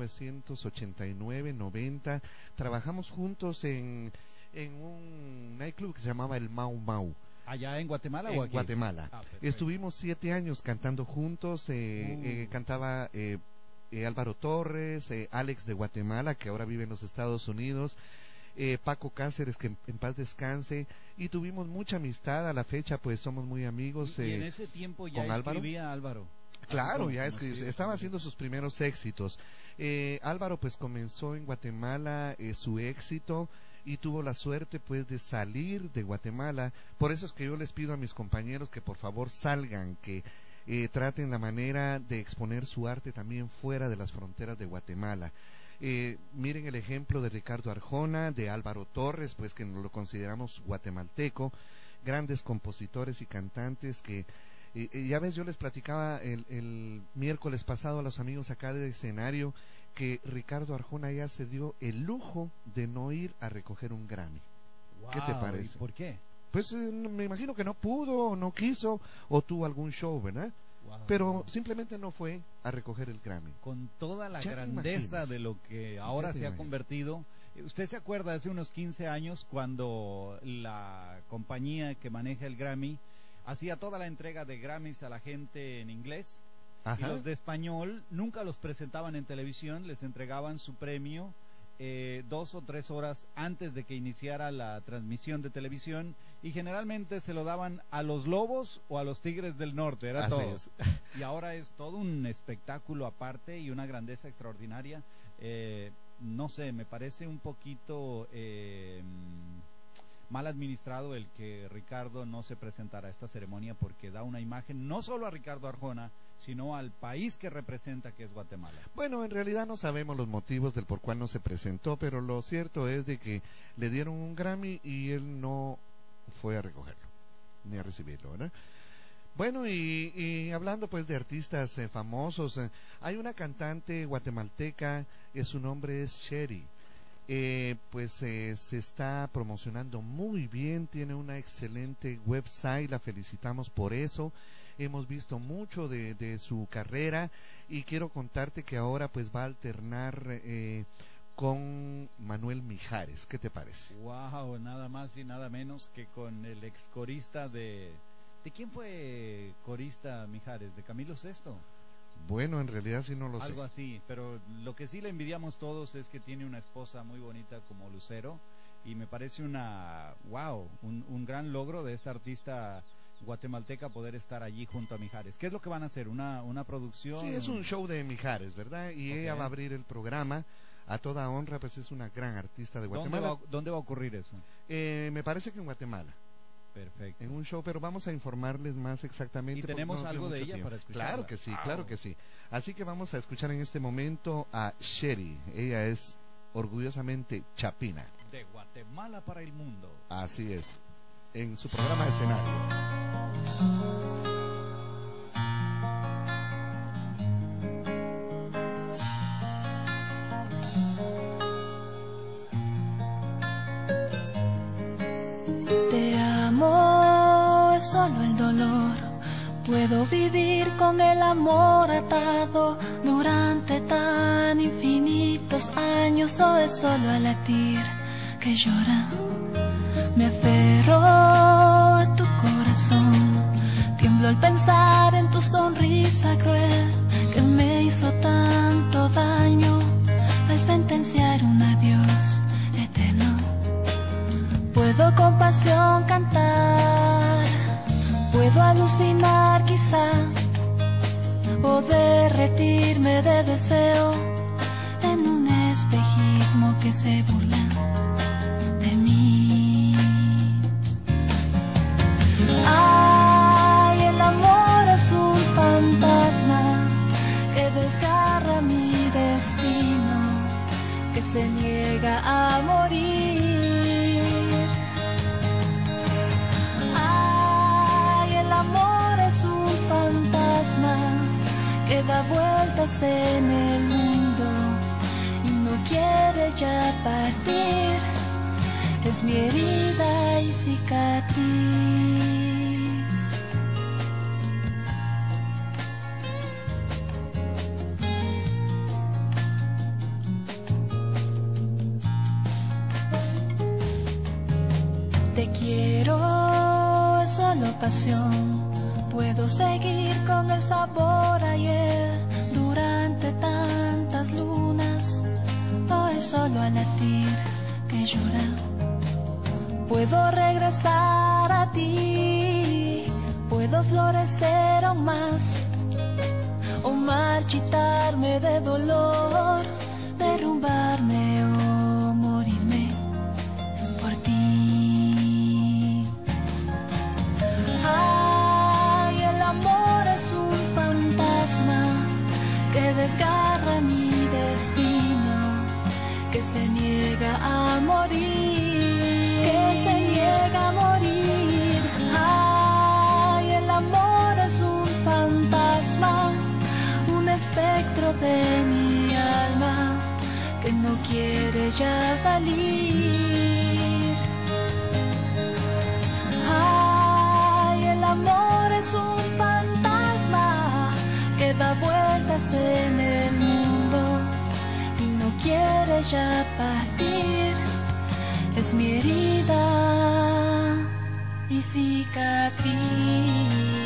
1989-90. Trabajamos juntos en un nightclub que se llamaba el Mau Mau. ¿Allá en Guatemala o En aquí? Guatemala. Perfecto. Estuvimos 7 años cantando juntos, cantaba Álvaro Torres, Alex de Guatemala, que ahora vive en los Estados Unidos, Paco Cáceres, que en paz descanse, y tuvimos mucha amistad. A la fecha pues somos muy amigos. ¿Y en ese tiempo ya con Álvaro. escribía Álvaro? Claro, ya estaba haciendo sus primeros éxitos. Álvaro pues comenzó en Guatemala su éxito y tuvo la suerte pues de salir de Guatemala. Por eso es que yo les pido a mis compañeros que por favor salgan, que traten la manera de exponer su arte también fuera de las fronteras de Guatemala. Miren el ejemplo de Ricardo Arjona, de Álvaro Torres, pues que lo consideramos guatemalteco, grandes compositores y cantantes que ya ves, yo les platicaba el miércoles pasado a los amigos acá de escenario que Ricardo Arjona ya se dio el lujo de no ir a recoger un Grammy. Wow, ¿Qué te parece? ¿y por qué? Pues me imagino que no pudo, o no quiso, o tuvo algún show, ¿verdad? Wow. Pero simplemente no fue a recoger el Grammy. Con toda la Ya te grandeza imaginas. de lo que ahora te se ha imaginas. convertido. ¿Usted se acuerda hace unos 15 años cuando la compañía que maneja el Grammy hacía toda la entrega de Grammys a la gente en inglés? Ajá. Y los de español nunca los presentaban en televisión, les entregaban su premio 2 o 3 horas antes de que iniciara la transmisión de televisión, y generalmente se lo daban a los Lobos o a los Tigres del Norte, era Así todo. es. Y ahora es todo un espectáculo aparte y una grandeza extraordinaria. No sé, me parece un poquito mal administrado el que Ricardo no se presentara a esta ceremonia, porque da una imagen no solo a Ricardo Arjona, sino al país que representa, que es Guatemala. Bueno, en realidad no sabemos los motivos del por cual no se presentó, pero lo cierto es de que le dieron un Grammy y él no fue a recogerlo, ni a recibirlo, ¿verdad? Bueno, y hablando pues de artistas famosos, hay una cantante guatemalteca, su nombre es Sherry. Se está promocionando muy bien, tiene una excelente website, la felicitamos por eso. Hemos visto mucho de su carrera, y quiero contarte que ahora pues va a alternar con Manuel Mijares. ¿Qué te parece? Wow, nada más y nada menos que con el ex corista ¿de quién fue corista Mijares? ¿De Camilo Sesto? Bueno, en realidad sí no lo sé. Algo así, pero lo que sí le envidiamos todos es que tiene una esposa muy bonita como Lucero, y me parece un gran logro de esta artista guatemalteca poder estar allí junto a Mijares. ¿Qué es lo que van a hacer? ¿Una producción? Sí, es un show de Mijares, ¿verdad? Y Ok. ella va a abrir el programa. A toda honra, pues es una gran artista de Guatemala. ¿Dónde va a ocurrir eso? Me parece que en Guatemala. Perfecto. En un show, pero vamos a informarles más exactamente. ¿Y porque tenemos no algo tiene de mucho ella tiempo. para escucharla? Claro que sí, Wow. claro que sí. Así que vamos a escuchar en este momento a Sherry. Ella es orgullosamente chapina. De Guatemala para el mundo. Así es. En su programa de escenario. Te amo, es solo el dolor. Puedo vivir con el amor atado durante tan infinitos años, o es solo el latir que llora. Me aferro a tu corazón, tiemblo al pensar en tu sonrisa cruel que me hizo tanto daño al sentenciar un adiós eterno. Puedo con pasión cantar, puedo alucinar quizá, o derretirme de deseo en un espejismo que se burla de mí. Ay, el amor es un fantasma que desgarra mi destino, que se niega a morir. Ay, el amor es un fantasma que da vueltas en el mundo y no quiere ya partir. Es mi herida y cicatriz. Te quiero, es solo pasión. Puedo seguir con el sabor ayer durante tantas lunas. Hoy solo al latir que llora. Puedo regresar a ti, puedo florecer aún más, o marchitarme de dolor, derrumbarme o morirme por ti. Ay, el amor es un fantasma que desgarra mi destino, que se niega a morir. A morir. Ay, el amor es un fantasma, un espectro de mi alma que no quiere ya salir. Ay, el amor es un fantasma que da vueltas en el mundo y no quiere ya partir. Es mi herida y cicatriz.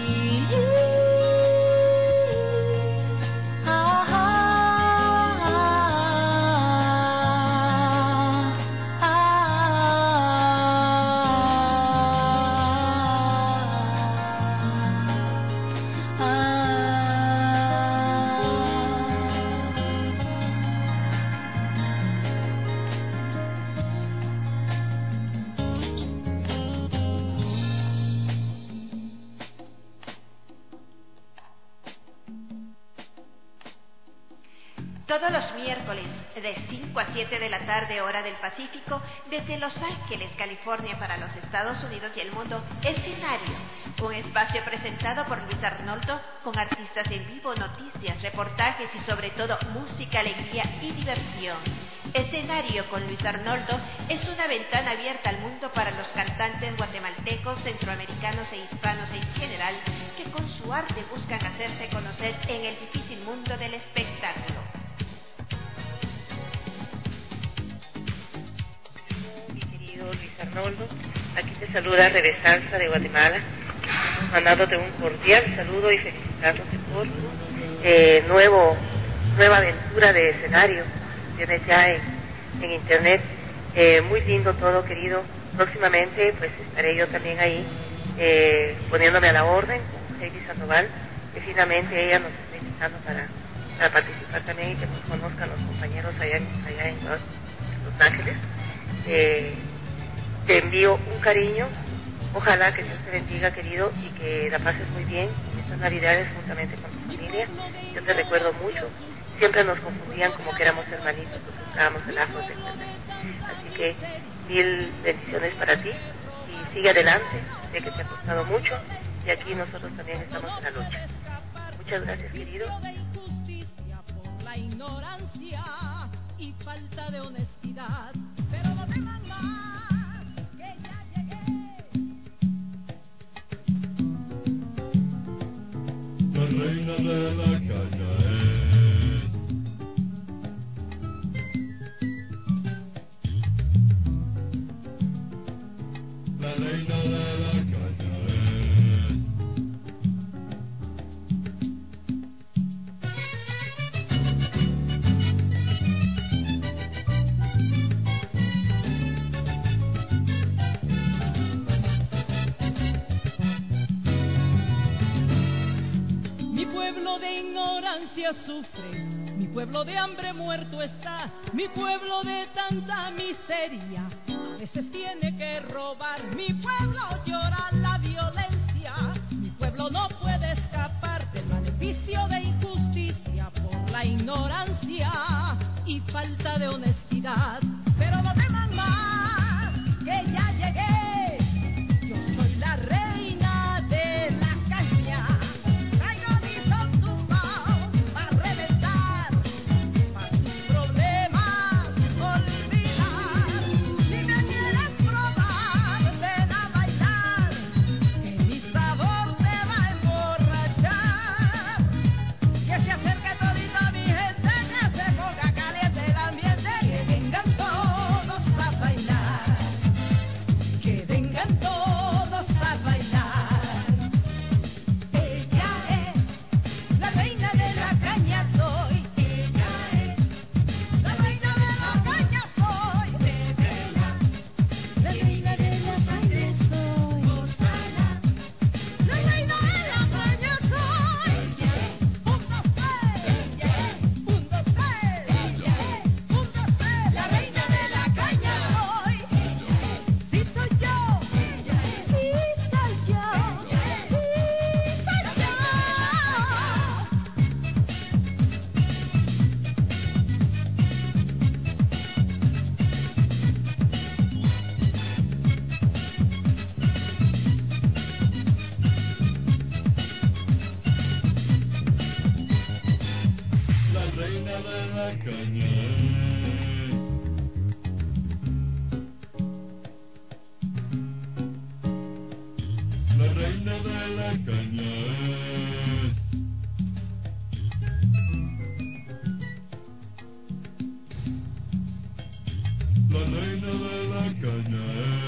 Todos los miércoles, de 5 a 7 de la tarde, hora del Pacífico, desde Los Ángeles, California, para los Estados Unidos y el mundo, Escenario, un espacio presentado por Luis Arnoldo, con artistas en vivo, noticias, reportajes y sobre todo música, alegría y diversión. Escenario con Luis Arnoldo es una ventana abierta al mundo para los cantantes guatemaltecos, centroamericanos e hispanos en general, que con su arte buscan hacerse conocer en el difícil mundo del espectáculo. Luis Arnoldo, aquí te saluda Rebe Salsa de Guatemala, mandándote un cordial saludo y felicitándote por nueva aventura de escenario. Tienes ya en internet, muy lindo todo, querido. Próximamente pues estaré yo también ahí poniéndome a la orden con Heidi Sandoval, que finalmente ella nos está invitando para participar también y que nos conozcan los compañeros allá en Los Ángeles. Te envío un cariño, ojalá que Dios te bendiga, querido, y que la pases muy bien estas Navidades juntamente con tu familia. Yo te recuerdo mucho, siempre nos confundían como que éramos hermanitos, porque estábamos en Afro, así que mil bendiciones para ti y sigue adelante, sé que te ha costado mucho y aquí nosotros también estamos en la lucha. Muchas gracias, querido. La ignorancia y falta de honestidad, pero no teman más, que ya llegué. La reina de la calle es la reina de la calle. Sufre, mi pueblo de hambre muerto está, mi pueblo de tanta miseria, a veces tiene que robar, mi pueblo llora la violencia, mi pueblo no puede escapar del maleficio de injusticia por la ignorancia y falta de honestidad, pero no teman más, que ya llegué, yo soy la reina de la caña, traigo mi son tumbao. la caña. La reina de la caña. La reina de la caña.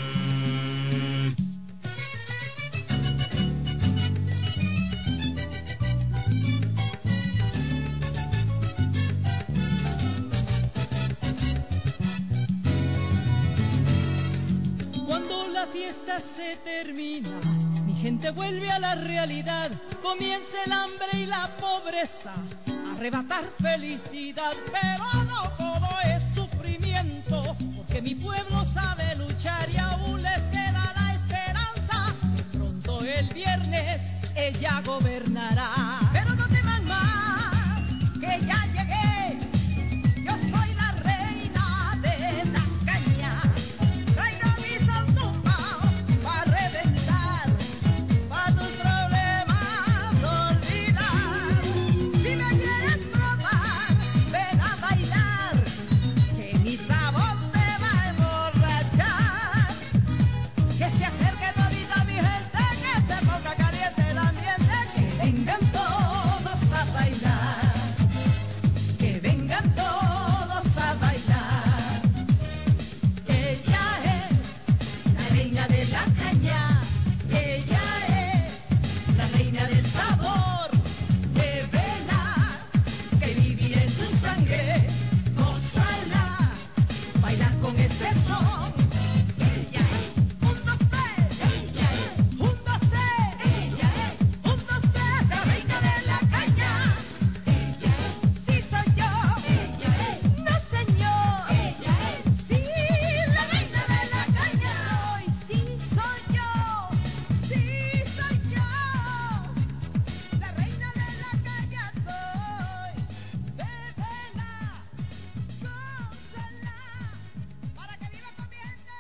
Cuando la fiesta se termina, mi gente vuelve a la realidad, comienza el hambre y la pobreza, arrebatar felicidad, pero no todo es sufrimiento, porque mi pueblo sabe luchar y aún les queda la esperanza, que pronto el viernes ella gobernará. Pero no teman más, que ya llegué, yo soy la reina de la caña. Traigo mis automaos para reventar, para tus problemas olvidar. Si me quieres probar, ven a bailar, que mi sabor te va a emborrachar. Que se acerque todita mi gente, que se ponga caliente el ambiente, que vengan todos a bailar, que vengan todos a bailar. Ella es la reina de la caña, ella es la reina del sabor, de vela, que vivir en su sangre, gozarla, bailar con este son. Ella es un, dos, tres, ella es un, dos, tres, ella es un, dos, tres, la reina de la caña. Ella es, sí soy yo, ella es, no señor, ella es, sí, la reina de la caña soy, sí soy yo, sí soy yo, la reina de la caña soy, bébela, gózala, para que viva con mi gente,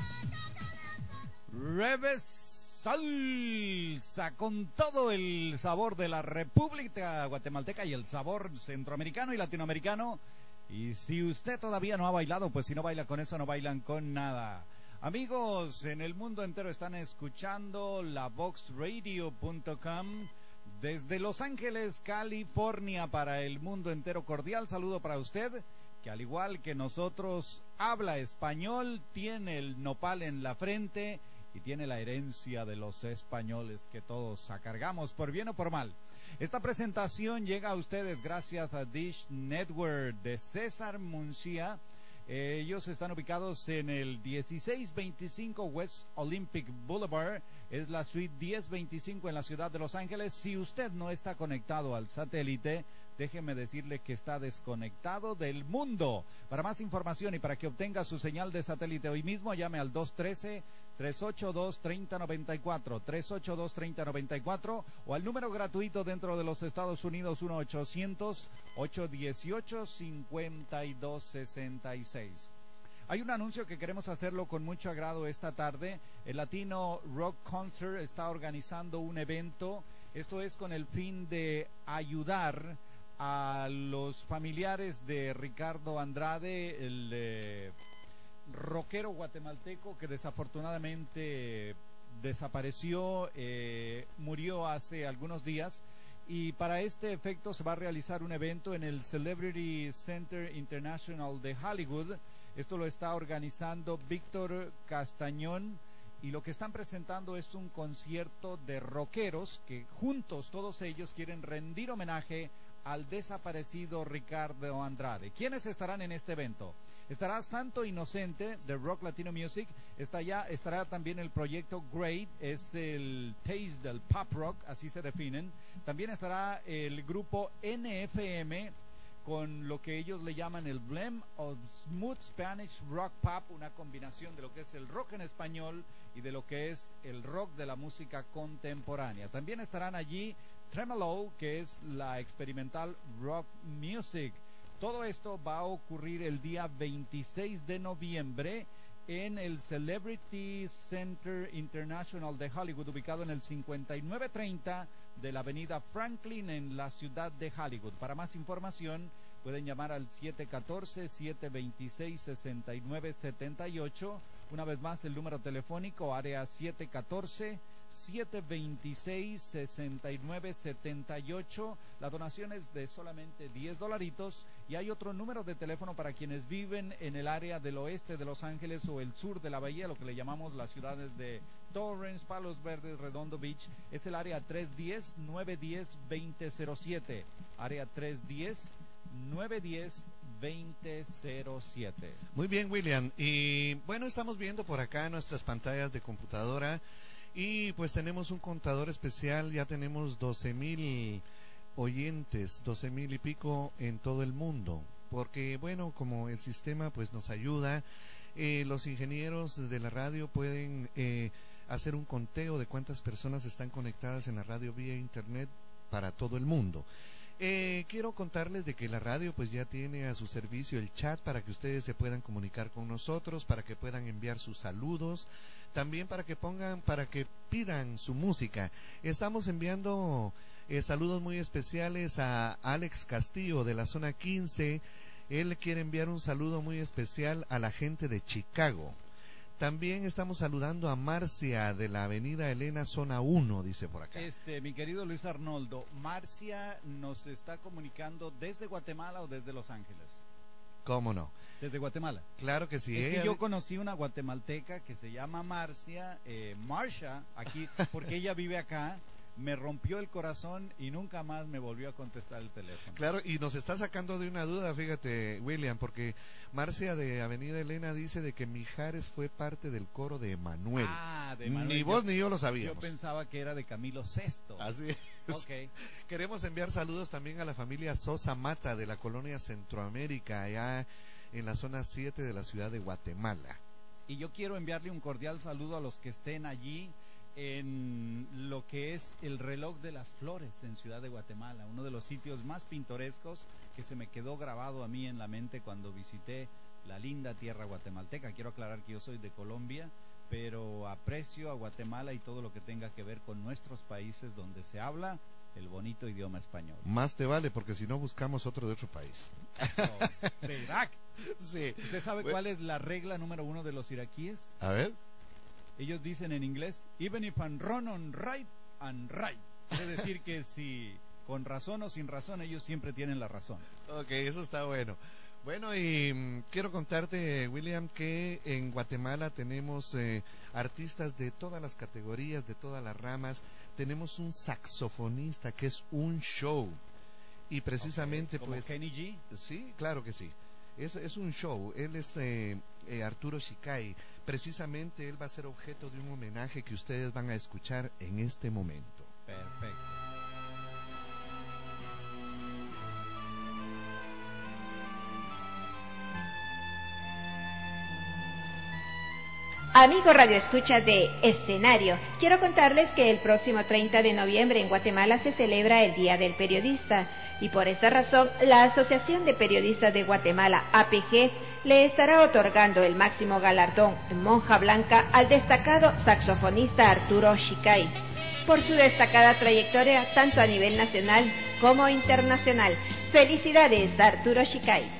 Reves Salsa, con todo el sabor de la República Guatemalteca y el sabor centroamericano y latinoamericano. Y si usted todavía no ha bailado, pues si no baila con eso, no bailan con nada. Amigos, en el mundo entero están escuchando lavoxradio.com desde Los Ángeles, California, para el mundo entero. Cordial saludo para usted, que al igual que nosotros habla español, tiene el nopal en la frente y tiene la herencia de los españoles que todos cargamos por bien o por mal. Esta presentación llega a ustedes gracias a Dish Network de César Muncía. Ellos están ubicados en el 1625 West Olympic Boulevard, es la suite 1025 en la ciudad de Los Ángeles. Si usted no está conectado al satélite, déjeme decirle que está desconectado del mundo. Para más información y para que obtenga su señal de satélite hoy mismo, llame al 213-382-3094, 382-3094, o al número gratuito dentro de los Estados Unidos, 1-800-818-5266. Hay un anuncio que queremos hacerlo con mucho agrado esta tarde. El Latino Rock Concert está organizando un evento. Esto es con el fin de ayudar a los familiares de Ricardo Andrade, el rockero guatemalteco que desafortunadamente desapareció, murió hace algunos días. Y para este efecto se va a realizar un evento en el Celebrity Center International de Hollywood. Esto lo está organizando Víctor Castañón, y lo que están presentando es un concierto de rockeros que juntos, todos ellos, quieren rendir homenaje al desaparecido Ricardo Andrade. ¿Quiénes estarán en este evento? Estará Santo Inocente de Rock Latino Music, estará también el proyecto Great, es el taste del pop rock, así se definen. También estará el grupo NFM con lo que ellos le llaman el blend of smooth Spanish rock pop, una combinación de lo que es el rock en español y de lo que es el rock de la música contemporánea. También estarán allí Tremolo, que es la experimental rock music. Todo esto va a ocurrir el día 26 de noviembre en el Celebrity Center International de Hollywood, ubicado en el 5930 de la avenida Franklin en la ciudad de Hollywood. Para más información pueden llamar al 714-726-6978. Una vez más el número telefónico, área 714-726-6978. La donación es de solamente $10 y hay otro número de teléfono para quienes viven en el área del oeste de Los Ángeles o el sur de la bahía, lo que le llamamos las ciudades de Torrance, Palos Verdes, Redondo Beach. Es el área 310-910-2007. Área 310-910-2007. Muy bien, William. Y bueno, estamos viendo por acá nuestras pantallas de computadora y pues tenemos un contador especial. Ya tenemos 12,000 oyentes, 12,000 y pico en todo el mundo. Porque bueno, como el sistema pues nos ayuda, los ingenieros de la radio pueden hacer un conteo de cuántas personas están conectadas en la radio vía internet para todo el mundo. Quiero contarles de que la radio pues ya tiene a su servicio el chat para que ustedes se puedan comunicar con nosotros, para que puedan enviar sus saludos, también para que pidan su música. Estamos enviando saludos muy especiales a Alex Castillo de la zona 15. Él quiere enviar un saludo muy especial a la gente de Chicago. También estamos saludando a Marcia de la avenida Elena, zona 1, dice por acá. Mi querido Luis Arnoldo, Marcia nos está comunicando desde Guatemala o desde Los Ángeles. ¿Cómo no? Desde Guatemala. Claro que sí. Es que yo conocí una guatemalteca que se llama Marcia, Marsha, aquí, porque ella vive acá. Me rompió el corazón y nunca más me volvió a contestar el teléfono. Claro, y nos está sacando de una duda, fíjate, William, porque Marcia de Avenida Elena dice de que Mijares fue parte del coro de Emanuel. Ah, de Emanuel. Ni vos ni yo lo sabíamos. Yo pensaba que era de Camilo VI. Así es. Okay. Queremos enviar saludos también a la familia Sosa Mata de la colonia Centroamérica, allá en la zona 7 de la ciudad de Guatemala. Y yo quiero enviarle un cordial saludo a los que estén allí en lo que es el Reloj de las Flores en Ciudad de Guatemala, uno de los sitios más pintorescos que se me quedó grabado a mí en la mente cuando visité la linda tierra guatemalteca. Quiero aclarar que yo soy de Colombia, pero aprecio a Guatemala y todo lo que tenga que ver con nuestros países donde se habla el bonito idioma español. Más te vale, porque si no buscamos otro de otro país. De Irak. Sí. ¿Usted sabe cuál es la regla número 1 de los iraquíes? A ver. Ellos dicen en inglés, even if I'm wrong on right and right. Es decir que si con razón o sin razón, ellos siempre tienen la razón. Ok, eso está bueno. Bueno, y quiero contarte, William, que en Guatemala tenemos artistas de todas las categorías, de todas las ramas. Tenemos un saxofonista que es un show. Y precisamente ¿Como pues... Kenny G? Sí, claro que sí. Es un show. Él es Arturo Shikai. Precisamente él va a ser objeto de un homenaje que ustedes van a escuchar en este momento. Perfecto. Amigo Radio Escucha de Escenario, quiero contarles que el próximo 30 de noviembre en Guatemala se celebra el Día del Periodista y por esa razón la Asociación de Periodistas de Guatemala, APG, le estará otorgando el máximo galardón Monja Blanca al destacado saxofonista Arturo Shikai por su destacada trayectoria tanto a nivel nacional como internacional. Felicidades, Arturo Shikai.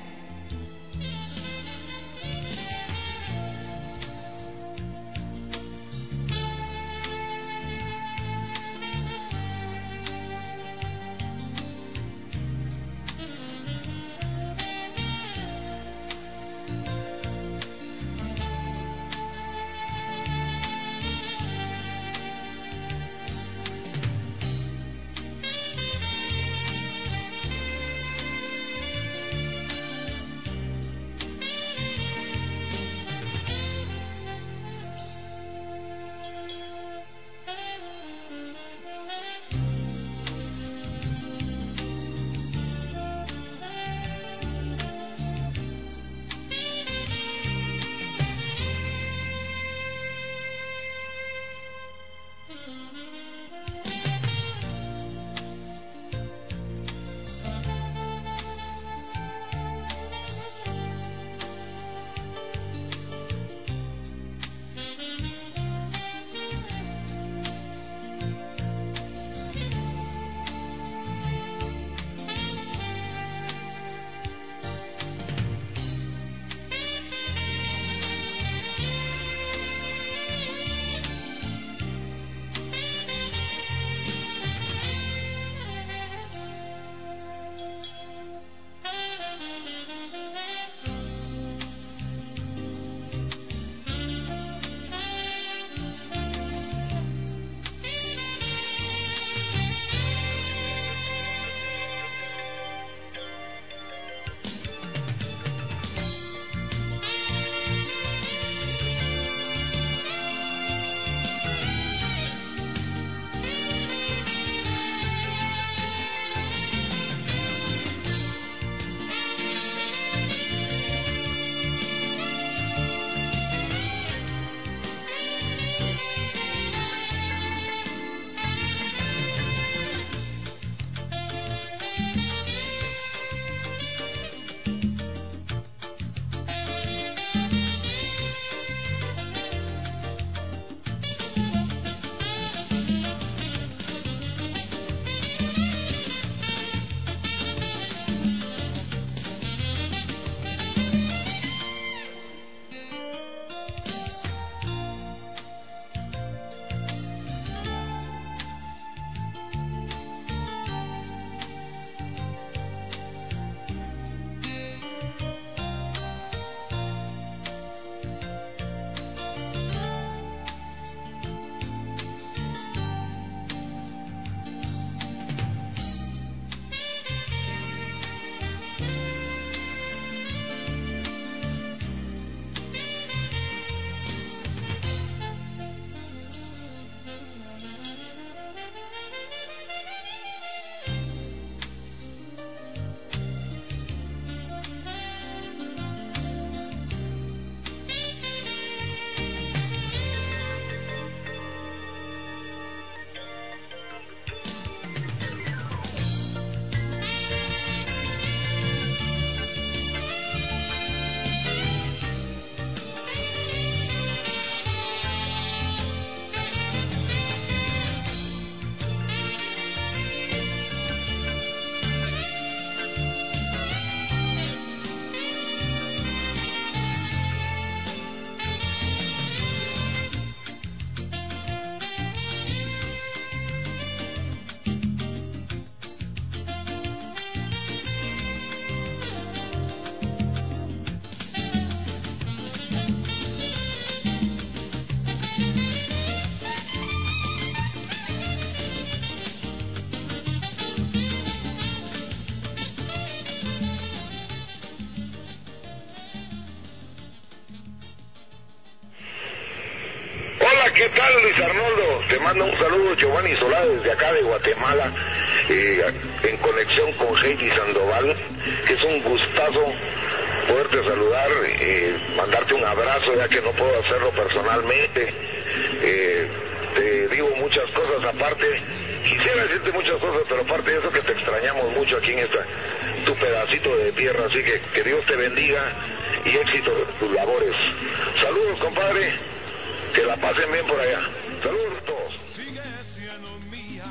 ¿Qué tal, Luis Arnoldo? Te mando un saludo, Giovanni Solá, desde acá de Guatemala, en conexión con Heidi Sandoval. Es un gustazo poderte saludar, mandarte un abrazo, ya que no puedo hacerlo personalmente. Te digo muchas cosas aparte. Quisiera decirte muchas cosas, pero aparte de eso que te extrañamos mucho aquí en tu pedacito de tierra. Así que Dios te bendiga y éxito en tus labores. Saludos, compadre. Que la pasen bien por allá. Saludos a todos. Sigue siendo mía.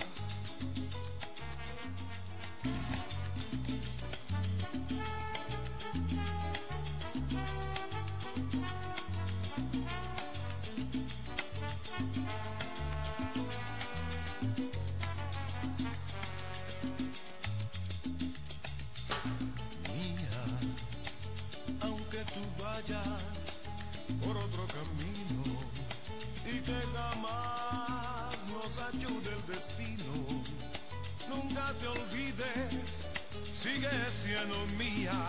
Mía, aunque tú vayas por otro camino y que jamás nos ayude el destino, nunca te olvides, sigue siendo mía.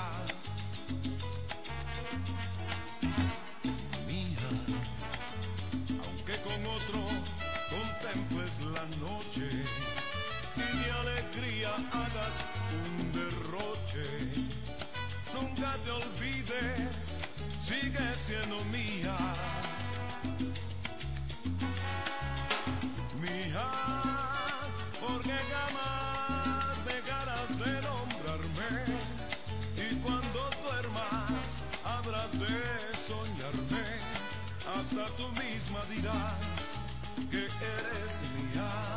Mía, aunque con otro contemples la noche y de alegría hagas un derroche, nunca te olvides, sigue siendo mía. Mía, porque jamás dejarás de nombrarme y cuando duermas habrás de soñarme, hasta tú misma dirás que eres mía.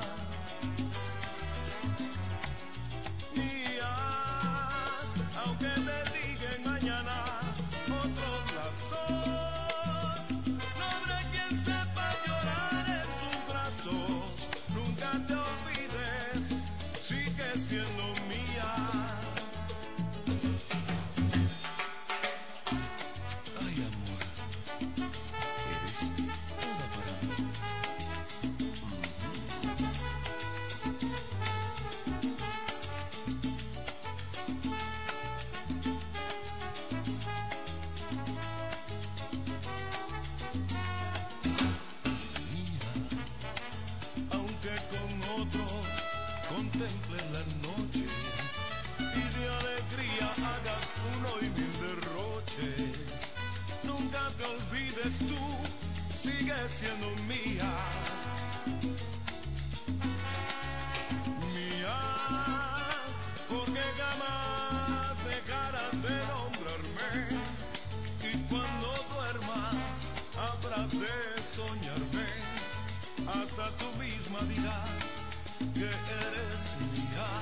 Mía, aunque te digan mañana otros lazos, no habrá quien sepa llorar en tus brazos. Nunca te olvides, sigue siendo mía. Ay, amor, eres toda para mí. Aunque con otros contemples la noche y de alegría hagas uno y mil derroches, nunca te olvides tú, sigue siendo mía. Mía, porque jamás dejarás de nombrarme y cuando duermas habrás de soñarme, hasta tú misma dirás que eres mía.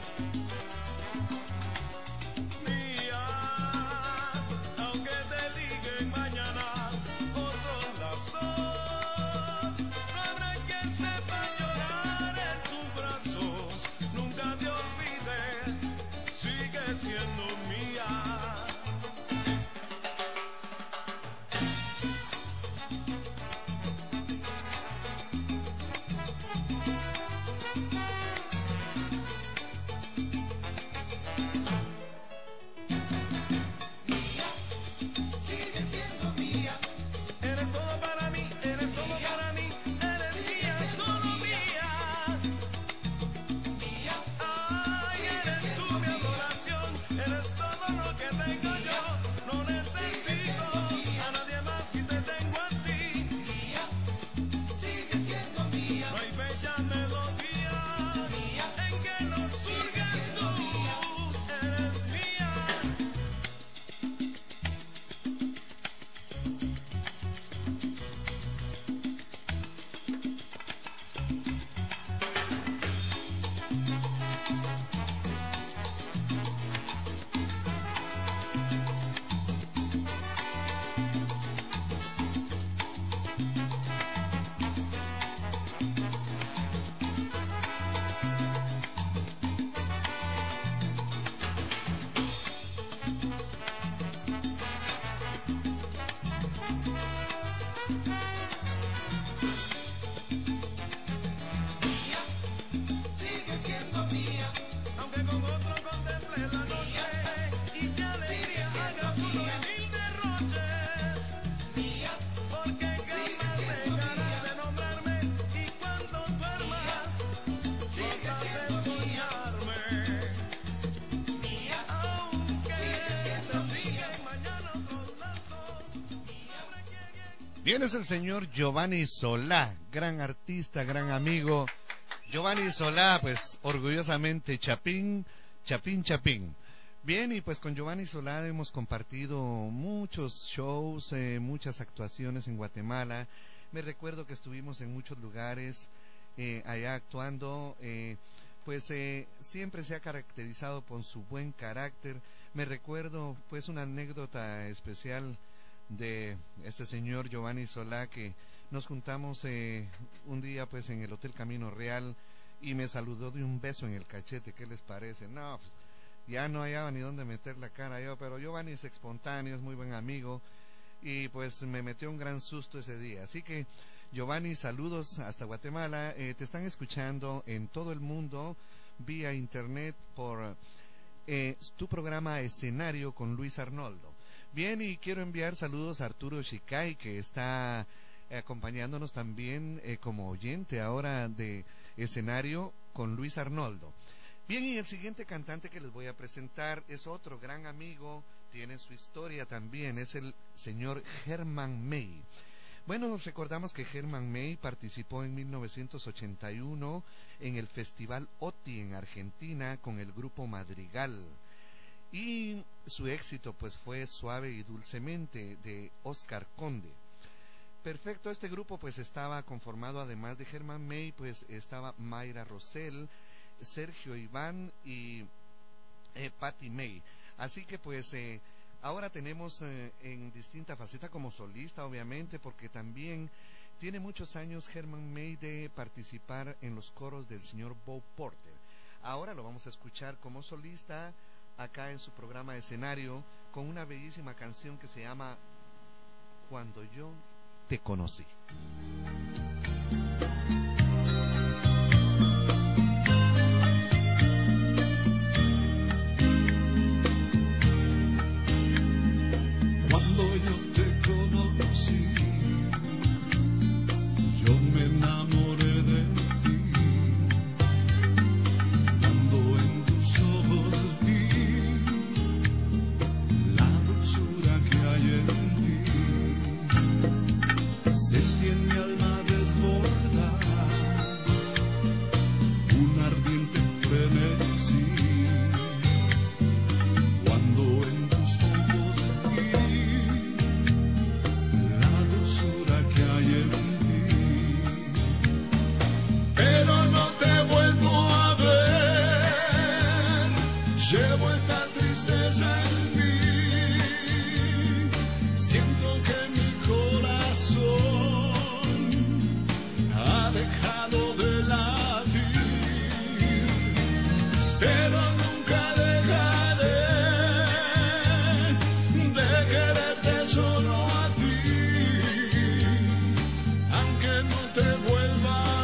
Mía, aunque te digan mañana otros lazos, no habrá quien sepa llorar en tus brazos. Nunca te olvides, sigue siendo mía. Eres todo para mí, eres todo para mí, eres mía, solo mía. Ay, eres tú mi adoración, eres Bien, es el señor Giovanni Solá, gran artista, gran amigo. Giovanni Solá, pues orgullosamente Chapín, Chapín, Chapín. Bien, y pues con Giovanni Solá hemos compartido muchos shows, muchas actuaciones en Guatemala. Me recuerdo que estuvimos en muchos lugares allá actuando. Siempre se ha caracterizado por su buen carácter. Me recuerdo pues una anécdota especial de este señor Giovanni Solá, que nos juntamos un día pues en el Hotel Camino Real y me saludó de un beso en el cachete. ¿Qué les parece? No, pues, ya no hallaba ni dónde meter la cara yo, pero Giovanni es espontáneo, es muy buen amigo y pues me metió un gran susto ese día. Así que Giovanni, saludos hasta Guatemala. Te están escuchando en todo el mundo vía internet por tu programa Escenario con Luis Arnoldo. Bien, y quiero enviar saludos a Arturo Shicay, que está acompañándonos también como oyente ahora de Escenario con Luis Arnoldo. Bien, y el siguiente cantante que les voy a presentar es otro gran amigo, tiene su historia también, es el señor Herman May. Bueno, recordamos que Herman May participó en 1981 en el Festival OTI en Argentina con el grupo Madrigal. Y su éxito pues fue Suave y Dulcemente de Oscar Conde. Perfecto, este grupo pues estaba conformado, además de Herman May, pues estaba Mayra Rosell, Sergio Iván y Patti May. Así que pues ahora tenemos en distinta faceta como solista, obviamente, porque también tiene muchos años Herman May de participar en los coros del señor Bob Porter. Ahora lo vamos a escuchar como solista acá en su programa Escenario con una bellísima canción que se llama Cuando yo te conocí. Cuando yo te conocí, yo me enamoré de ti. Cuando en tus ojos vi la dulzura que hay en ti, sentí en mi alma desbordar un ardiente frenesí. Cuando en tus ojos vi la dulzura que hay en ti, pero no te vuelvo a ver, llevo esta tristeza en mí, siento que mi corazón ha dejado de latir, pero nunca dejaré de quererte solo a ti, aunque no te vuelva a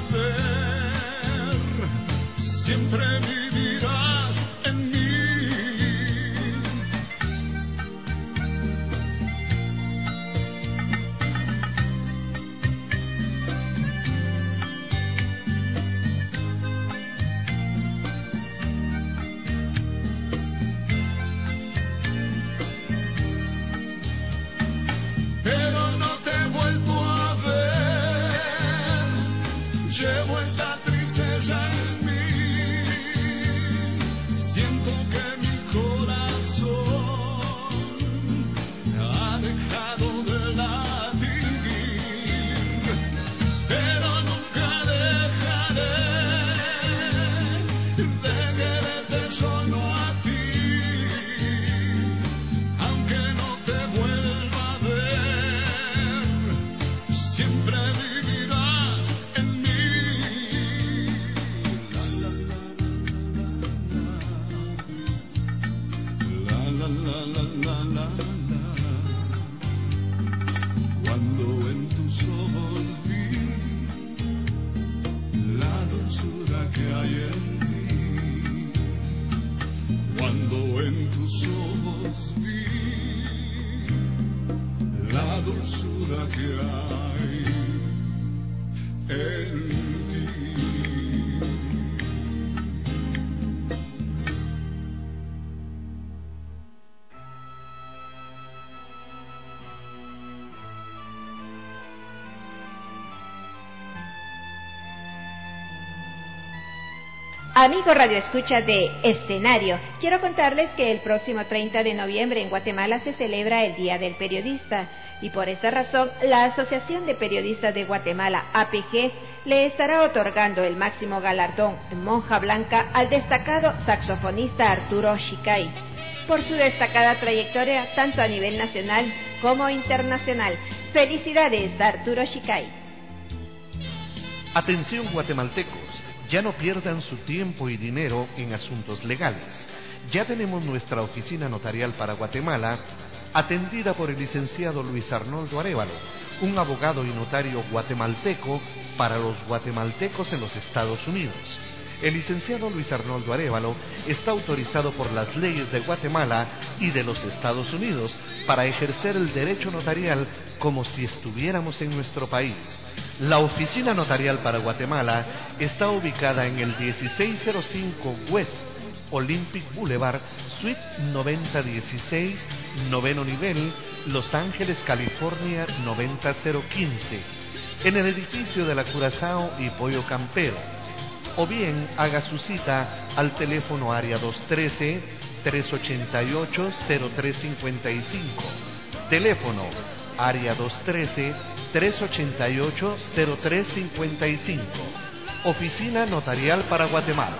ver, siempre vivirás en mí. Amigo Radio Escucha de Escenario, quiero contarles que el próximo 30 de noviembre en Guatemala se celebra el Día del Periodista y por esa razón la Asociación de Periodistas de Guatemala, APG, le estará otorgando el máximo galardón Monja Blanca al destacado saxofonista Arturo Shicay por su destacada trayectoria tanto a nivel nacional como internacional. Felicidades, Arturo Shicay. Atención guatemaltecos, ya no pierdan su tiempo y dinero en asuntos legales. Ya tenemos nuestra oficina notarial para Guatemala, atendida por el licenciado Luis Arnoldo Arévalo, un abogado y notario guatemalteco para los guatemaltecos en los Estados Unidos. El licenciado Luis Arnoldo Arévalo está autorizado por las leyes de Guatemala y de los Estados Unidos para ejercer el derecho notarial como si estuviéramos en nuestro país. La oficina notarial para Guatemala está ubicada en el 1605 West Olympic Boulevard, Suite 9016, noveno nivel, Los Ángeles, California 90015, en el edificio de la Curazao y Pollo Campero. O bien haga su cita al teléfono área 213-388-0355. Teléfono área 213-388-0355. Oficina Notarial para Guatemala.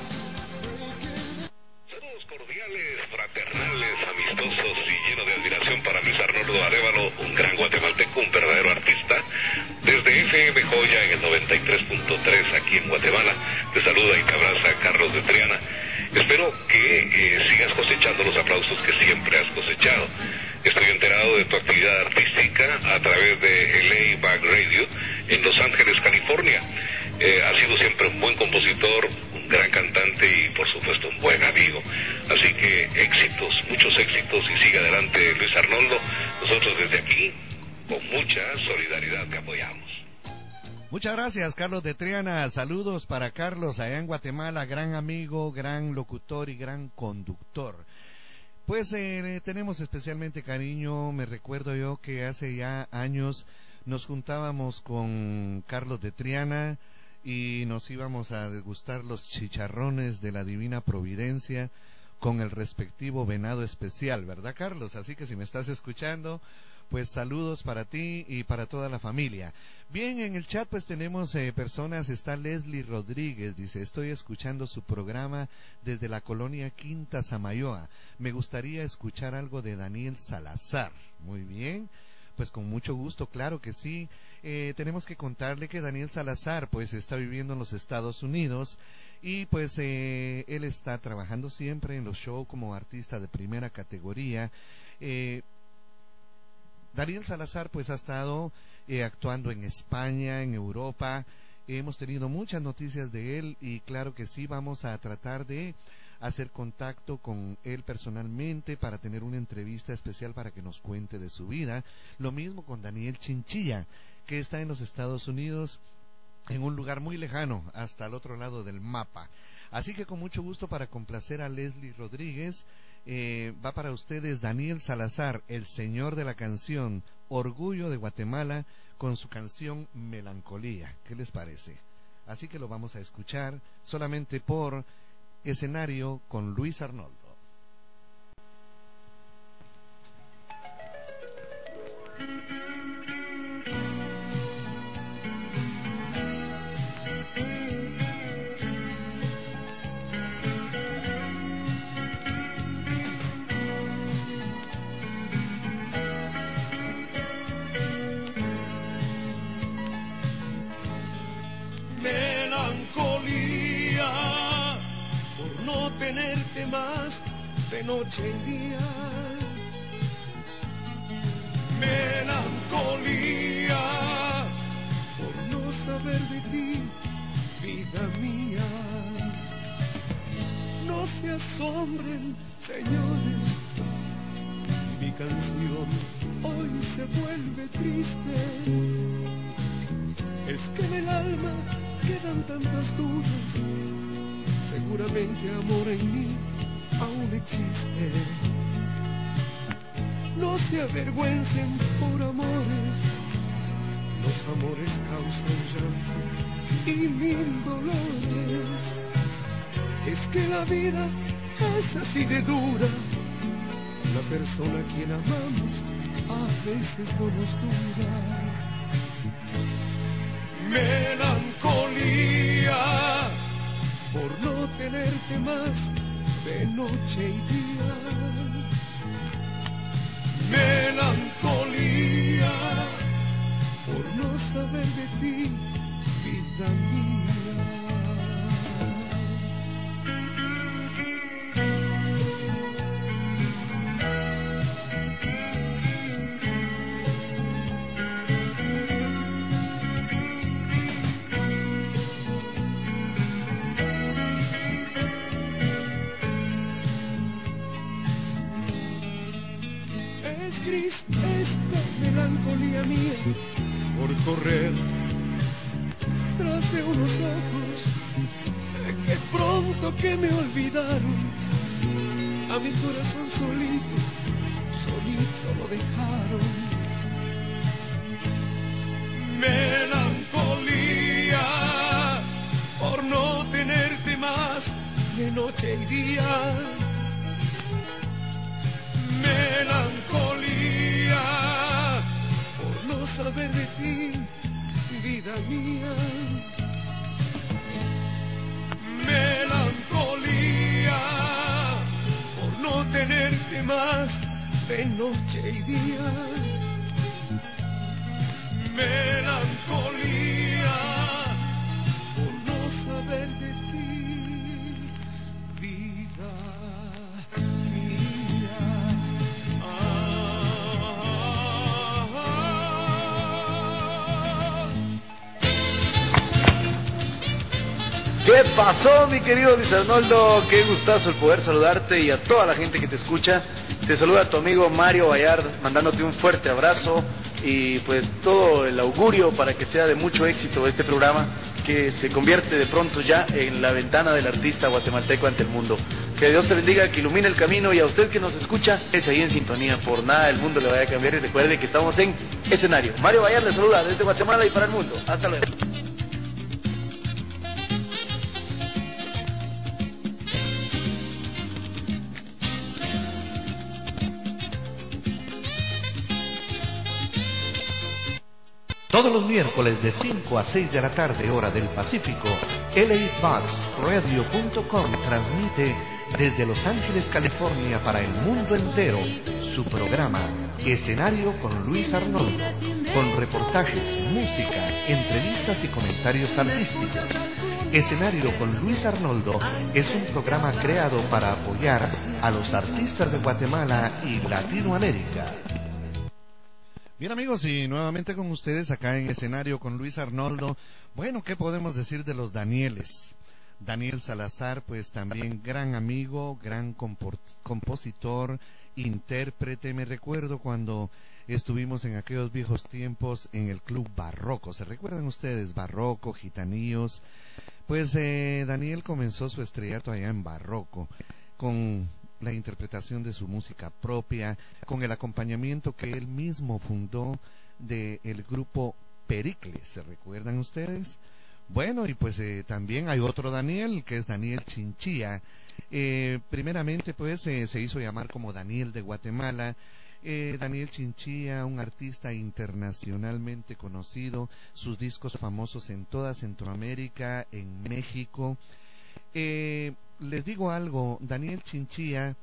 Saludos cordiales, fraternales, amistosos y llenos de admiración para Luis Arnoldo Arévalo, un gran guatemalteco, un verdadero artista. Desde FM Joya en el 93.3 aquí en Guatemala, te saluda y te abraza Carlos de Triana. Espero que sigas cosechando los aplausos que siempre has cosechado. Estoy enterado de tu actividad artística a través de LA Back Radio en Los Ángeles, California. Has sido siempre un buen compositor, un gran cantante y por supuesto un buen amigo. Así que éxitos, muchos éxitos y sigue adelante Luis Arnoldo. Nosotros desde aquí, con mucha solidaridad, te apoyamos. Muchas gracias, Carlos de Triana. Saludos para Carlos allá en Guatemala, gran amigo, gran locutor y gran conductor. Pues tenemos especialmente cariño. Me recuerdo yo que hace ya años nos juntábamos con Carlos de Triana y nos íbamos a degustar los chicharrones de la Divina Providencia con el respectivo venado especial, ¿verdad, Carlos? Así que si me estás escuchando, pues saludos para ti y para toda la familia. Bien, en el chat pues tenemos personas. Está Leslie Rodríguez, dice: estoy escuchando su programa desde la colonia Quinta Samayoa. Me gustaría escuchar algo de Daniel Salazar. Muy bien, pues con mucho gusto, claro que sí. Tenemos que contarle que Daniel Salazar pues está viviendo en los Estados Unidos y pues él está trabajando siempre en los shows como artista de primera categoría. Daniel Salazar pues ha estado actuando en España, en Europa. Hemos tenido muchas noticias de él y claro que sí, vamos a tratar de hacer contacto con él personalmente para tener una entrevista especial para que nos cuente de su vida. Lo mismo con Daniel Chinchilla, que está en los Estados Unidos, en un lugar muy lejano, hasta el otro lado del mapa. Así que con mucho gusto, para complacer a Leslie Rodríguez, va para ustedes Daniel Salazar, el señor de la canción, Orgullo de Guatemala, con su canción Melancolía. ¿Qué les parece? Así que lo vamos a escuchar solamente por Escenario con Luis Arnoldo. Melancolía por no tenerte más de noche y día. Melancolía por no saber de ti, vida mía. No se asombren, señores, mi canción hoy se vuelve triste. Es que en el alma quedan tantas dudas, seguramente amor en mí aún existe. No se avergüencen por amores, los amores causan llanto y mil dolores. Es que la vida es así de dura. La persona a quien amamos a veces no nos dura. Melancolía por no tenerte más de noche y día. Melancolía por no saber de ti, vida mía. Gris esta melancolía mía por correr tras de unos ojos que pronto que me olvidaron, a mi corazón solito, solito lo dejaron. Melancolía por no tenerte más de noche y día. Melancolía por no saber de ti, vida mía. Melancolía por no tenerte más de noche y día. Melancolía por no saber de ti, vida mía. ¿Qué pasó, mi querido Luis Arnoldo? Qué gustazo el poder saludarte y a toda la gente que te escucha. Te saluda tu amigo Mario Bayard, mandándote un fuerte abrazo y pues todo el augurio para que sea de mucho éxito este programa, que se convierte de pronto ya en la ventana del artista guatemalteco ante el mundo. Que Dios te bendiga, que ilumine el camino, y a usted que nos escucha, es ahí en sintonía. Por nada el mundo le vaya a cambiar, y recuerde que estamos en escenario. Mario Bayard le saluda desde Guatemala y para el mundo. Hasta luego. Todos los miércoles de 5 a 6 de la tarde, hora del Pacífico, LAFoxradio.com transmite desde Los Ángeles, California, para el mundo entero, su programa Escenario con Luis Arnoldo, con reportajes, música, entrevistas y comentarios artísticos. Escenario con Luis Arnoldo es un programa creado para apoyar a los artistas de Guatemala y Latinoamérica. Bien, amigos, y nuevamente con ustedes acá en Escenario con Luis Arnoldo. Bueno, ¿qué podemos decir de los Danieles? Daniel Salazar, pues también gran amigo, gran compositor, intérprete. Me recuerdo cuando estuvimos en aquellos viejos tiempos en el Club Barroco. ¿Se recuerdan ustedes? Barroco, Gitaníos. Pues Daniel comenzó su estrellato allá en Barroco con la interpretación de su música propia, con el acompañamiento que él mismo fundó del grupo Pericles. ¿Se recuerdan ustedes? Bueno, y pues también hay otro Daniel, que es Daniel Chinchilla. Primeramente pues se hizo llamar como Daniel de Guatemala. Daniel Chinchilla, un artista internacionalmente conocido, sus discos famosos en toda Centroamérica, en México. Les digo algo, Daniel Chinchilla,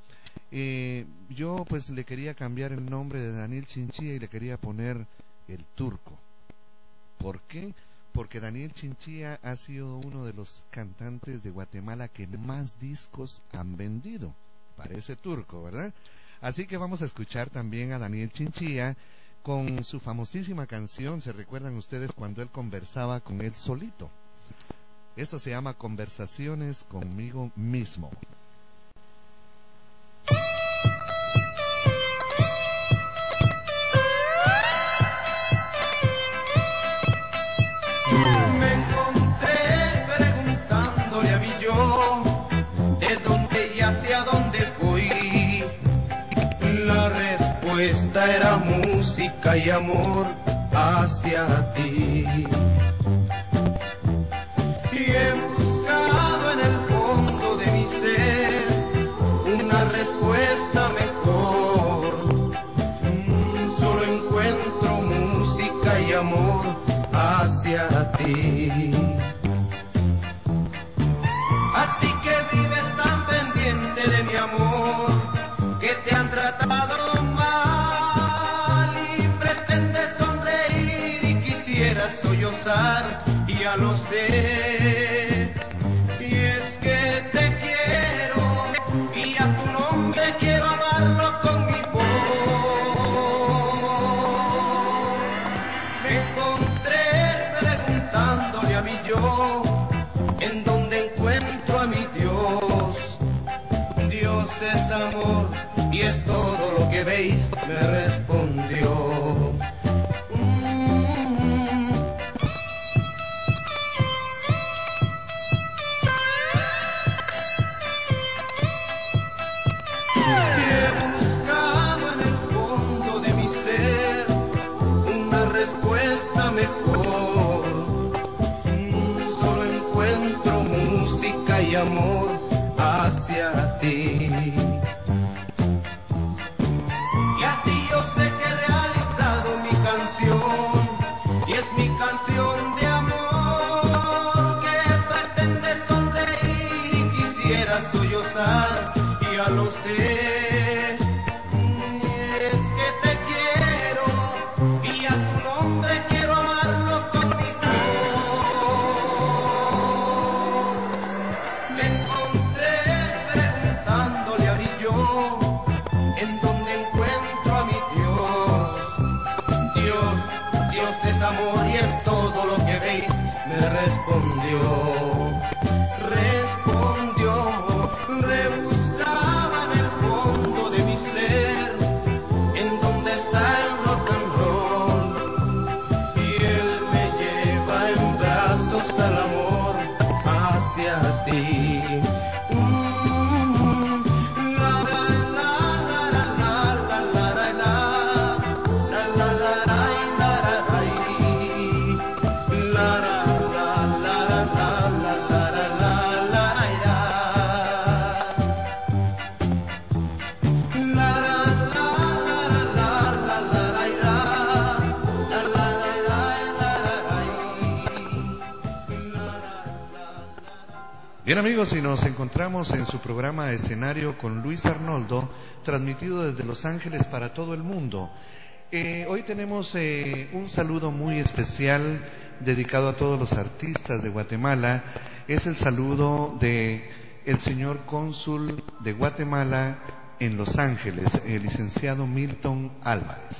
yo pues le quería cambiar el nombre de Daniel Chinchilla y le quería poner el Turco. ¿Por qué? Porque Daniel Chinchilla ha sido uno de los cantantes de Guatemala que más discos han vendido. Parece turco, ¿verdad? Así que vamos a escuchar también a Daniel Chinchilla con su famosísima canción. ¿Se recuerdan ustedes cuando él conversaba con él solito? Esto se llama Conversaciones conmigo mismo. Me encontré preguntándole a mi yo de dónde y hacia dónde voy. La respuesta era música y amor hacia ti. Y he buscado en el fondo de mi respuesta mejor. Solo encuentro música y amor hacia ti. Así que vives tan pendiente de mi amor, que te han tratado mal y pretendes sonreír y quisieras sollozar, y ya lo sé. Y es que te quiero y a tu nombre quiero amarlo con mi voz. Me encontré preguntándole a mi yo, ¿en dónde encuentro a mi Dios? Dios es amor y es todo lo que veis, me respondió. He buscado en el fondo de mi ser una respuesta mejor. Solo encuentro música y amor hacia ti. Y así yo sé que he realizado mi canción, y es mi canción de amor, que pretende sonreír y quisiera sollozar, y ya lo sé. Y es que te quiero y a tu nombre quiero amarlo con mi voz. Me encontré preguntándole a mi yo, ¿en dónde encuentro a mi Dios? Dios es amor y es todo lo que veis, me respondió. Rebuscaba en el fondo de mi ser, en dónde está el rock and roll, y él me lleva en brazos al amor hacia ti. Bien amigos, y nos encontramos en su programa Escenario con Luis Arnoldo, transmitido desde Los Ángeles para todo el mundo. Hoy tenemos un saludo muy especial dedicado a todos los artistas de Guatemala. Es el saludo de el señor cónsul de Guatemala en Los Ángeles, el licenciado Milton Álvarez.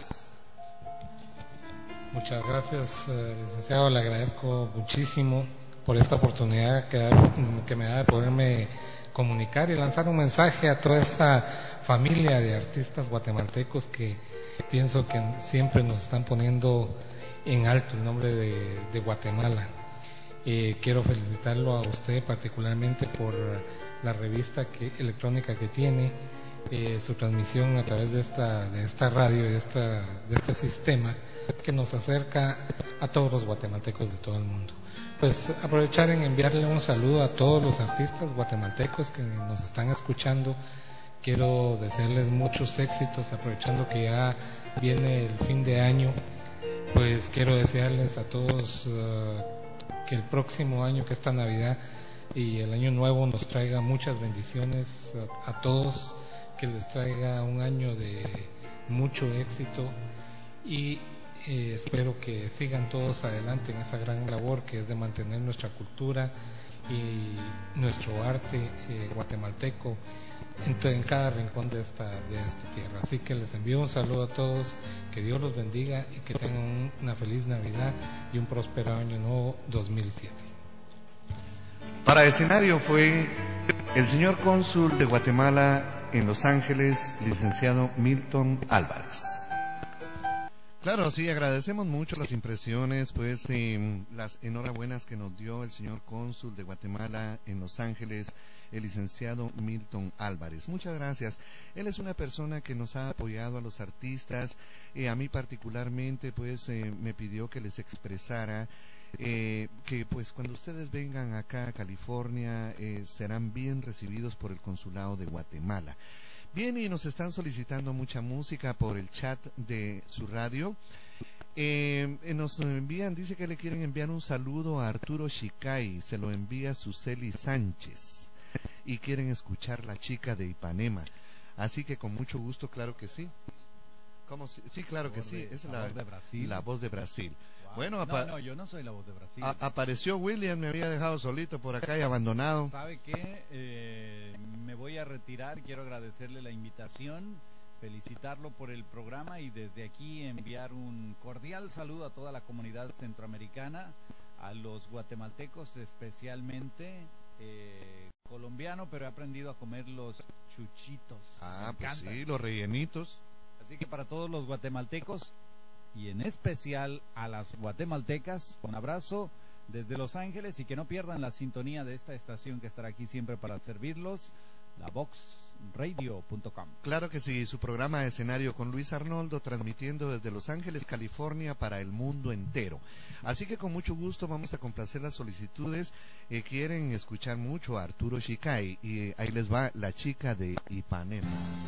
Muchas gracias, licenciado. Le agradezco muchísimo por esta oportunidad que me da de poderme comunicar y lanzar un mensaje a toda esta familia de artistas guatemaltecos que pienso que siempre nos están poniendo en alto el nombre de Guatemala. Quiero felicitarlo a usted particularmente por la revista electrónica que tiene, su transmisión a través de esta radio y de este sistema que nos acerca a todos los guatemaltecos de todo el mundo. Pues aprovechar en enviarle un saludo a todos los artistas guatemaltecos que nos están escuchando. Quiero desearles muchos éxitos, aprovechando que ya viene el fin de año. Pues quiero desearles a todos que el próximo año, que esta Navidad y el año nuevo, nos traiga muchas bendiciones a todos, que les traiga un año de mucho éxito, y espero que sigan todos adelante en esa gran labor que es de mantener nuestra cultura y nuestro arte guatemalteco en cada rincón de esta tierra. Así que les envío un saludo a todos, que Dios los bendiga y que tengan una feliz Navidad y un próspero año nuevo 2007. Para escenario fue el señor cónsul de Guatemala en Los Ángeles, licenciado Milton Álvarez. Claro, sí, agradecemos mucho las impresiones, pues las enhorabuenas que nos dio el señor cónsul de Guatemala en Los Ángeles, el licenciado Milton Álvarez. Muchas gracias. Él es una persona que nos ha apoyado a los artistas, a mí particularmente, pues me pidió que les expresara que pues cuando ustedes vengan acá a California serán bien recibidos por el consulado de Guatemala. Bien, y nos están solicitando mucha música por el chat de su radio. Nos envían, dice que le quieren enviar un saludo a Arturo Shikai, se lo envía Suseli Sánchez, y quieren escuchar La Chica de Ipanema. Así que con mucho gusto, claro que sí. ¿Cómo? Sí, claro que sí, es la voz de Brasil. La voz de Brasil. Wow. Bueno, no, yo no soy la voz de Brasil. Apareció William, me había dejado solito por acá y abandonado. ¿Sabe qué? Me voy a retirar, quiero agradecerle la invitación, felicitarlo por el programa y desde aquí enviar un cordial saludo a toda la comunidad centroamericana, a los guatemaltecos especialmente, colombiano, pero he aprendido a comer los chuchitos. Ah, pues sí, los rellenitos. Así que para todos los guatemaltecos y en especial a las guatemaltecas, un abrazo desde Los Ángeles y que no pierdan la sintonía de esta estación que estará aquí siempre para servirlos, la voxradio.com. Claro que sí, su programa Escenario con Luis Arnoldo, transmitiendo desde Los Ángeles, California, para el mundo entero. Así que con mucho gusto vamos a complacer las solicitudes. Quieren escuchar mucho a Arturo Shikai y ahí les va La Chica de Ipanema.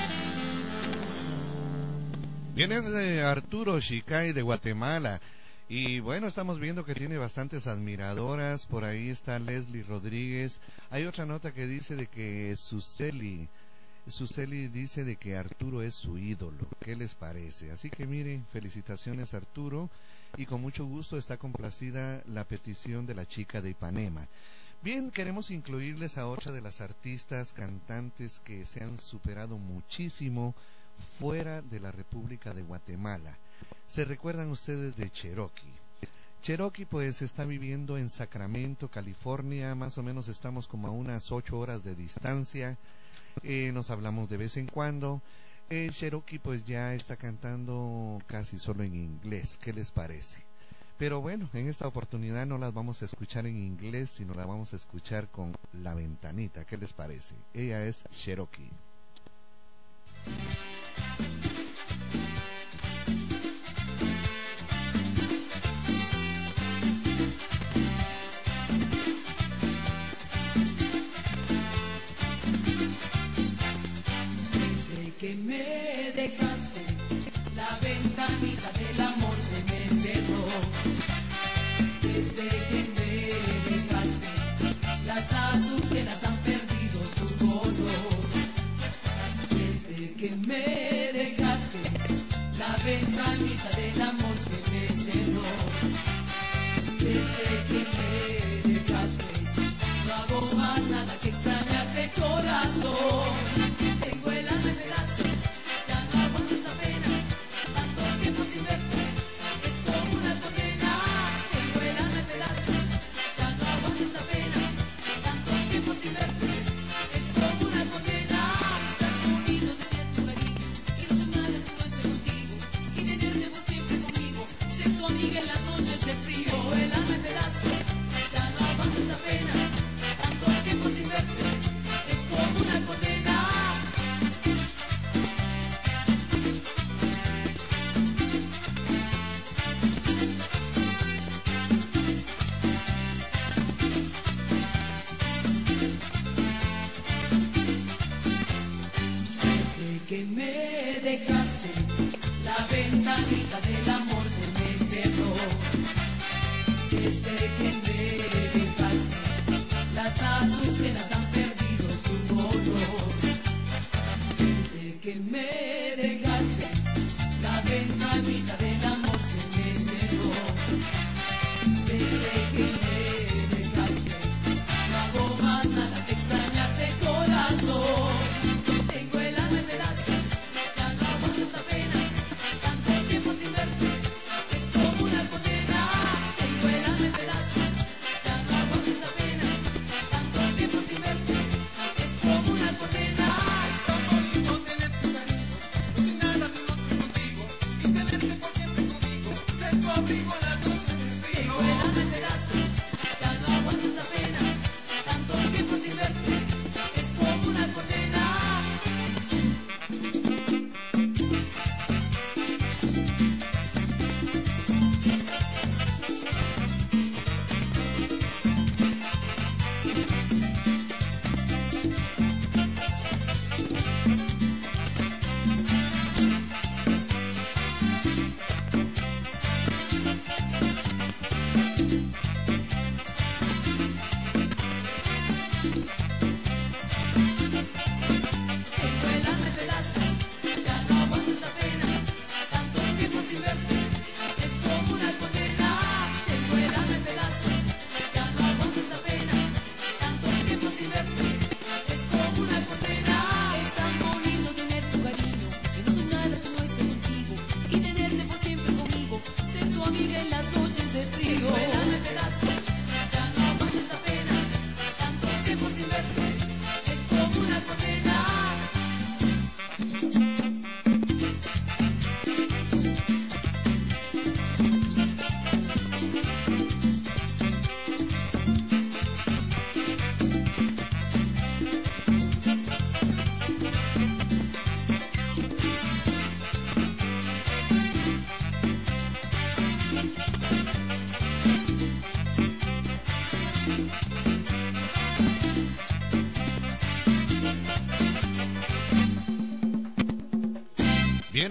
Viene de Arturo Shikai de Guatemala Y bueno, estamos viendo que tiene bastantes admiradoras. Por ahí está Leslie Rodríguez. Hay otra nota que dice de que Suseli dice de que Arturo es su ídolo. ¿Qué les parece? Así que mire, felicitaciones Arturo, y con mucho gusto está complacida la petición de la chica de Ipanema. Bien, queremos incluirles a otra de las artistas cantantes que se han superado muchísimo fuera de la República de Guatemala. ¿Se recuerdan ustedes de Cherokee? Cherokee pues está viviendo en Sacramento, California. Más o menos estamos como a unas 8 horas de distancia. Nos hablamos de vez en cuando. Cherokee pues ya está cantando casi solo en inglés. ¿Qué les parece? Pero bueno, en esta oportunidad no las vamos a escuchar en inglés, sino la vamos a escuchar con La Ventanita. ¿Qué les parece? Ella es Cherokee. Desde que me dejaste, la ventanita del amor se me cerró. Desde que me dejaste, las azucenas han perdido su color. Desde que me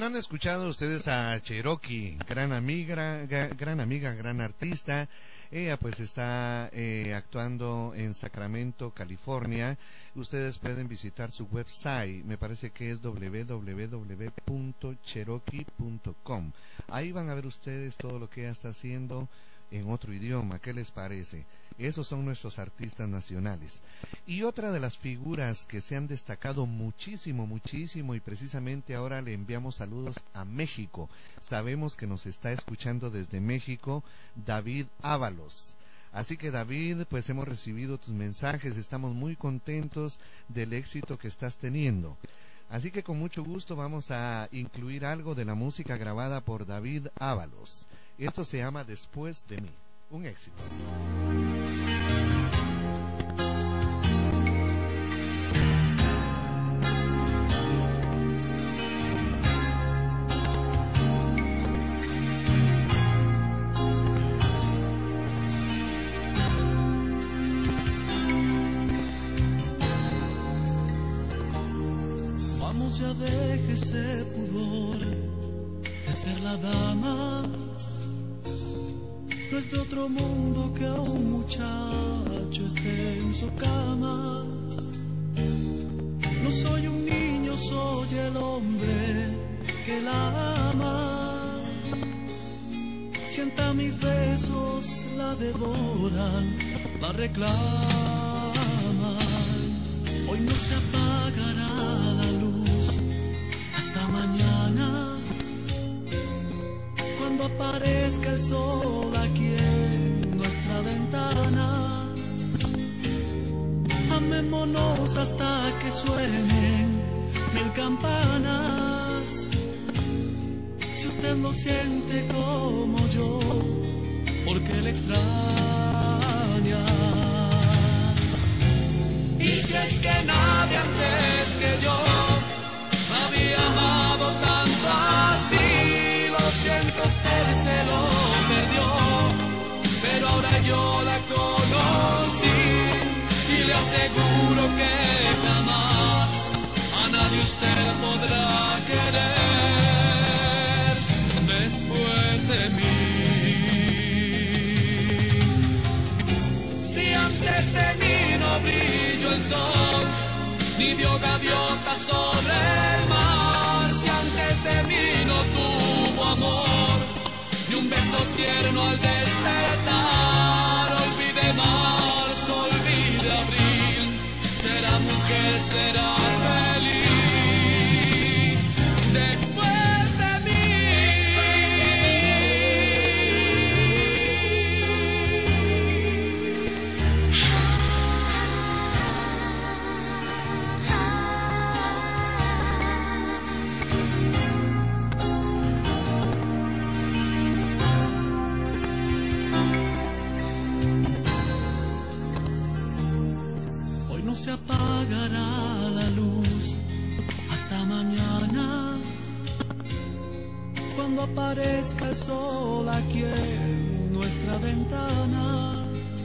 Bueno, han escuchado ustedes a Cherokee, gran amiga, gran artista. Ella pues está actuando en Sacramento, California. Ustedes pueden visitar su website, me parece que es www.cherokee.com. Ahí van a ver ustedes todo lo que ella está haciendo en otro idioma. ¿Qué les parece? Esos son nuestros artistas nacionales. Y otra de las figuras que se han destacado muchísimo, y precisamente ahora le enviamos saludos a México. Sabemos que nos está escuchando desde México David Ábalos. Así que David, pues hemos recibido tus mensajes, estamos muy contentos del éxito que estás teniendo. Así que con mucho gusto vamos a incluir algo de la música grabada por David Ábalos. Esto se llama Después de mí, un éxito. Vamos, ya deje ese pudor de ser la dama. No es de otro mundo que un muchacho esté en su cama. No soy un niño, soy el hombre que la ama. Sienta mis besos, la devoran, la reclaman. Hoy no se apagará la luz hasta mañana, cuando aparezca el sol aquí en nuestra ventana. Amémonos hasta que suenen 1000 campanas. Si usted lo siente como yo, porque le extraña. Y si es que nadie antes que yo había amado tanto así, lo siento, usted se lo perdió, pero ahora yo la conocí y le aseguro que jamás a nadie usted podrá querer después de mí. Si antes de mí no brilló el sol, ni dio gaviotas sobre el mar, si antes de mí no tuvo amor, ni un beso tierno al despertar, olvide marzo, olvide abril, será mujer, será feliz después de mí. Hoy no se apagará la luz hasta mañana, cuando aparezca el sol aquí en nuestra ventana.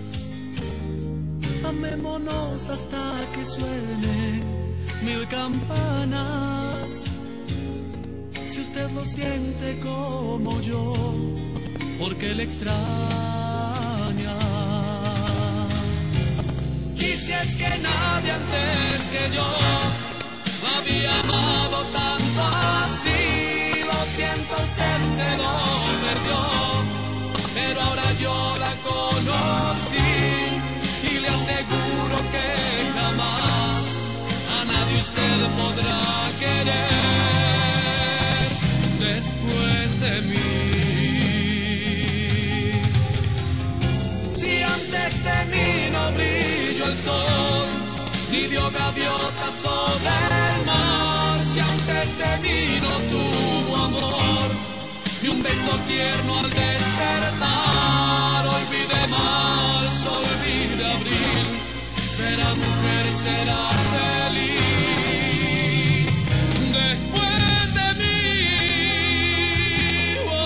Amémonos hasta que suenen 1000 campanas. Si usted lo siente como yo, porque le extraña. Y si es que nadie antes que yo la había amado tanto así, lo siento, usted se lo perdió, pero ahora yo la conocí y le aseguro que jamás a nadie usted podrá querer después de mí. Si antes de mí no brilló el sol, ni dio gaviotas sobre el mar, si antes de mí no tuvo amor, ni un beso tierno al despertar, olvide marzo, olvide abril, será mujer, será feliz después de mí. Oh,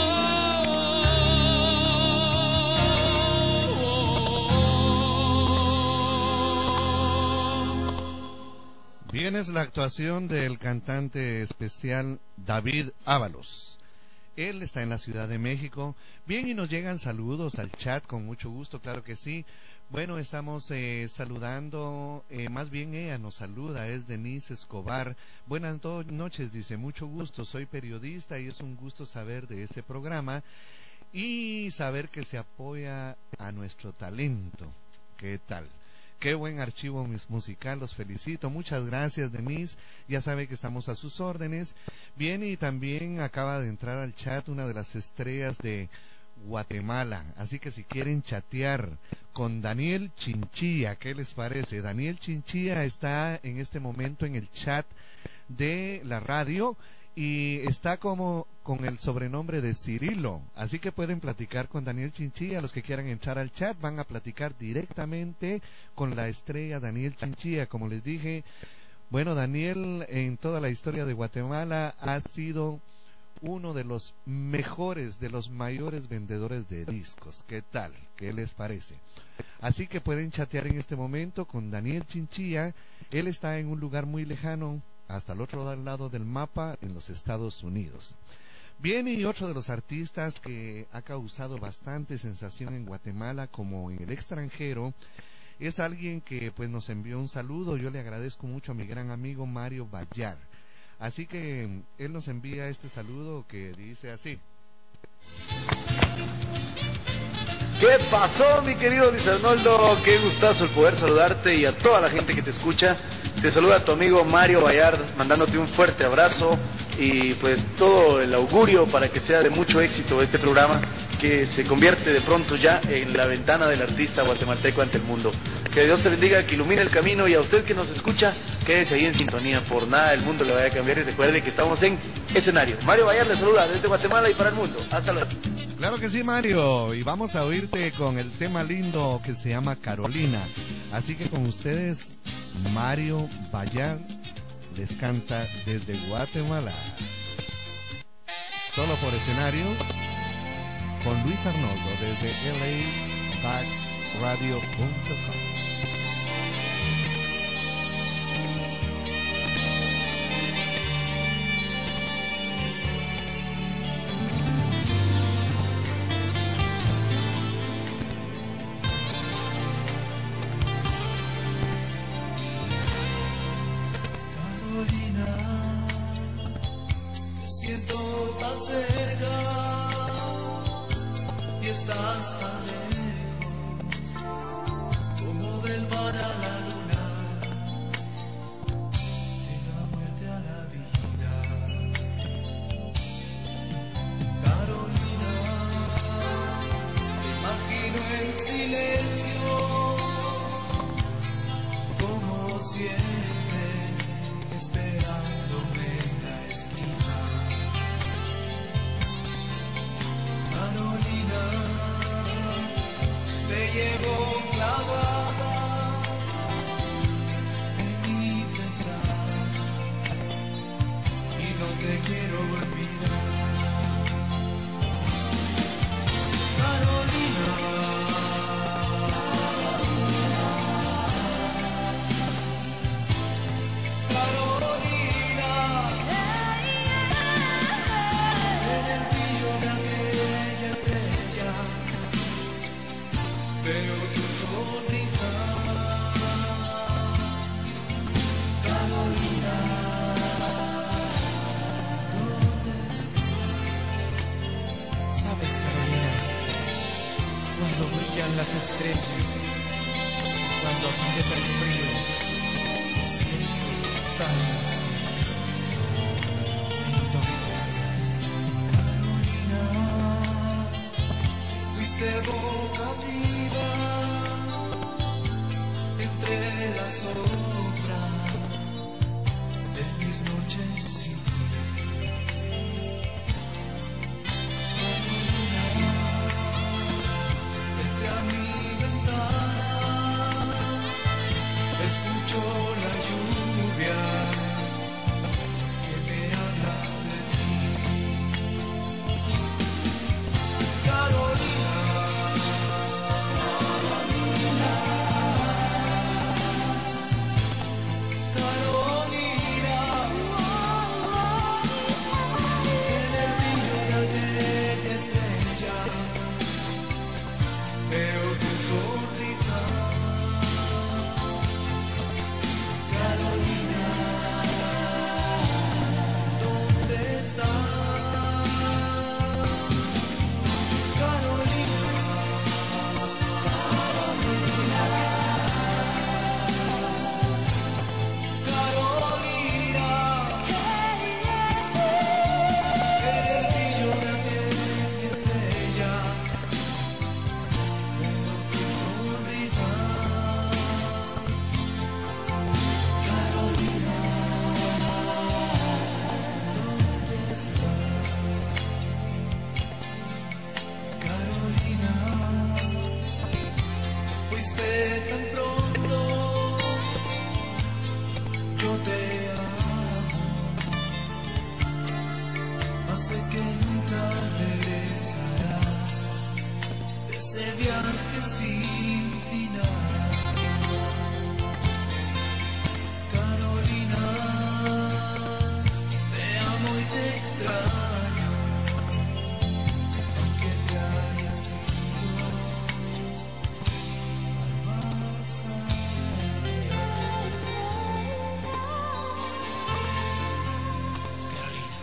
oh, oh. Bien, es la actuación del cantante especial David Ábalos. Él está en la Ciudad de México. Bien, y nos llegan saludos al chat con mucho gusto, claro que sí. Bueno, estamos saludando, más bien ella nos saluda, es Denise Escobar. Buenas noches, dice, mucho gusto, soy periodista y es un gusto saber de ese programa y saber que se apoya a nuestro talento. ¿Qué tal? Qué buen archivo musical, los felicito. Muchas gracias, Denise. Ya sabe que estamos a sus órdenes. Bien, y también acaba de entrar al chat una de las estrellas de Guatemala. Así que si quieren chatear con Daniel Chinchilla, ¿qué les parece? Daniel Chinchilla está en este momento en el chat de la radio y está como con el sobrenombre de Cirilo, así que pueden platicar con Daniel Chinchilla. Los que quieran entrar al chat van a platicar directamente con la estrella Daniel Chinchilla. Como les dije, bueno, Daniel en toda la historia de Guatemala ha sido uno de los mejores, de los mayores vendedores de discos. ¿Qué tal? ¿Qué les parece? Así que pueden chatear en este momento con Daniel Chinchilla. Él está en un lugar muy lejano, hasta el otro lado del mapa, en los Estados Unidos. Bien, y otro de los artistas que ha causado bastante sensación en Guatemala como en el extranjero es alguien que pues nos envió un saludo. Yo le agradezco mucho a mi gran amigo Mario Bayar. Así que él nos envía este saludo que dice así. ¿Qué pasó, mi querido Luis Arnoldo? Qué gustazo el poder saludarte y a toda la gente que te escucha. Te saluda tu amigo Mario Bayard, mandándote un fuerte abrazo y pues todo el augurio para que sea de mucho éxito este programa, que se convierte de pronto ya en la ventana del artista guatemalteco ante el mundo. Que Dios te bendiga, que ilumine el camino, y a usted que nos escucha, quédese ahí en sintonía, por nada del mundo le vaya a cambiar, y recuerde que estamos en escenario. Mario Bayard le saluda desde Guatemala y para el mundo. Hasta luego. Claro que sí, Mario, y vamos a oírte con el tema lindo que se llama Carolina. Así que con ustedes, Mario Bayard les canta desde Guatemala. Solo por escenario, con Luis Arnoldo desde LABaxRadio.com.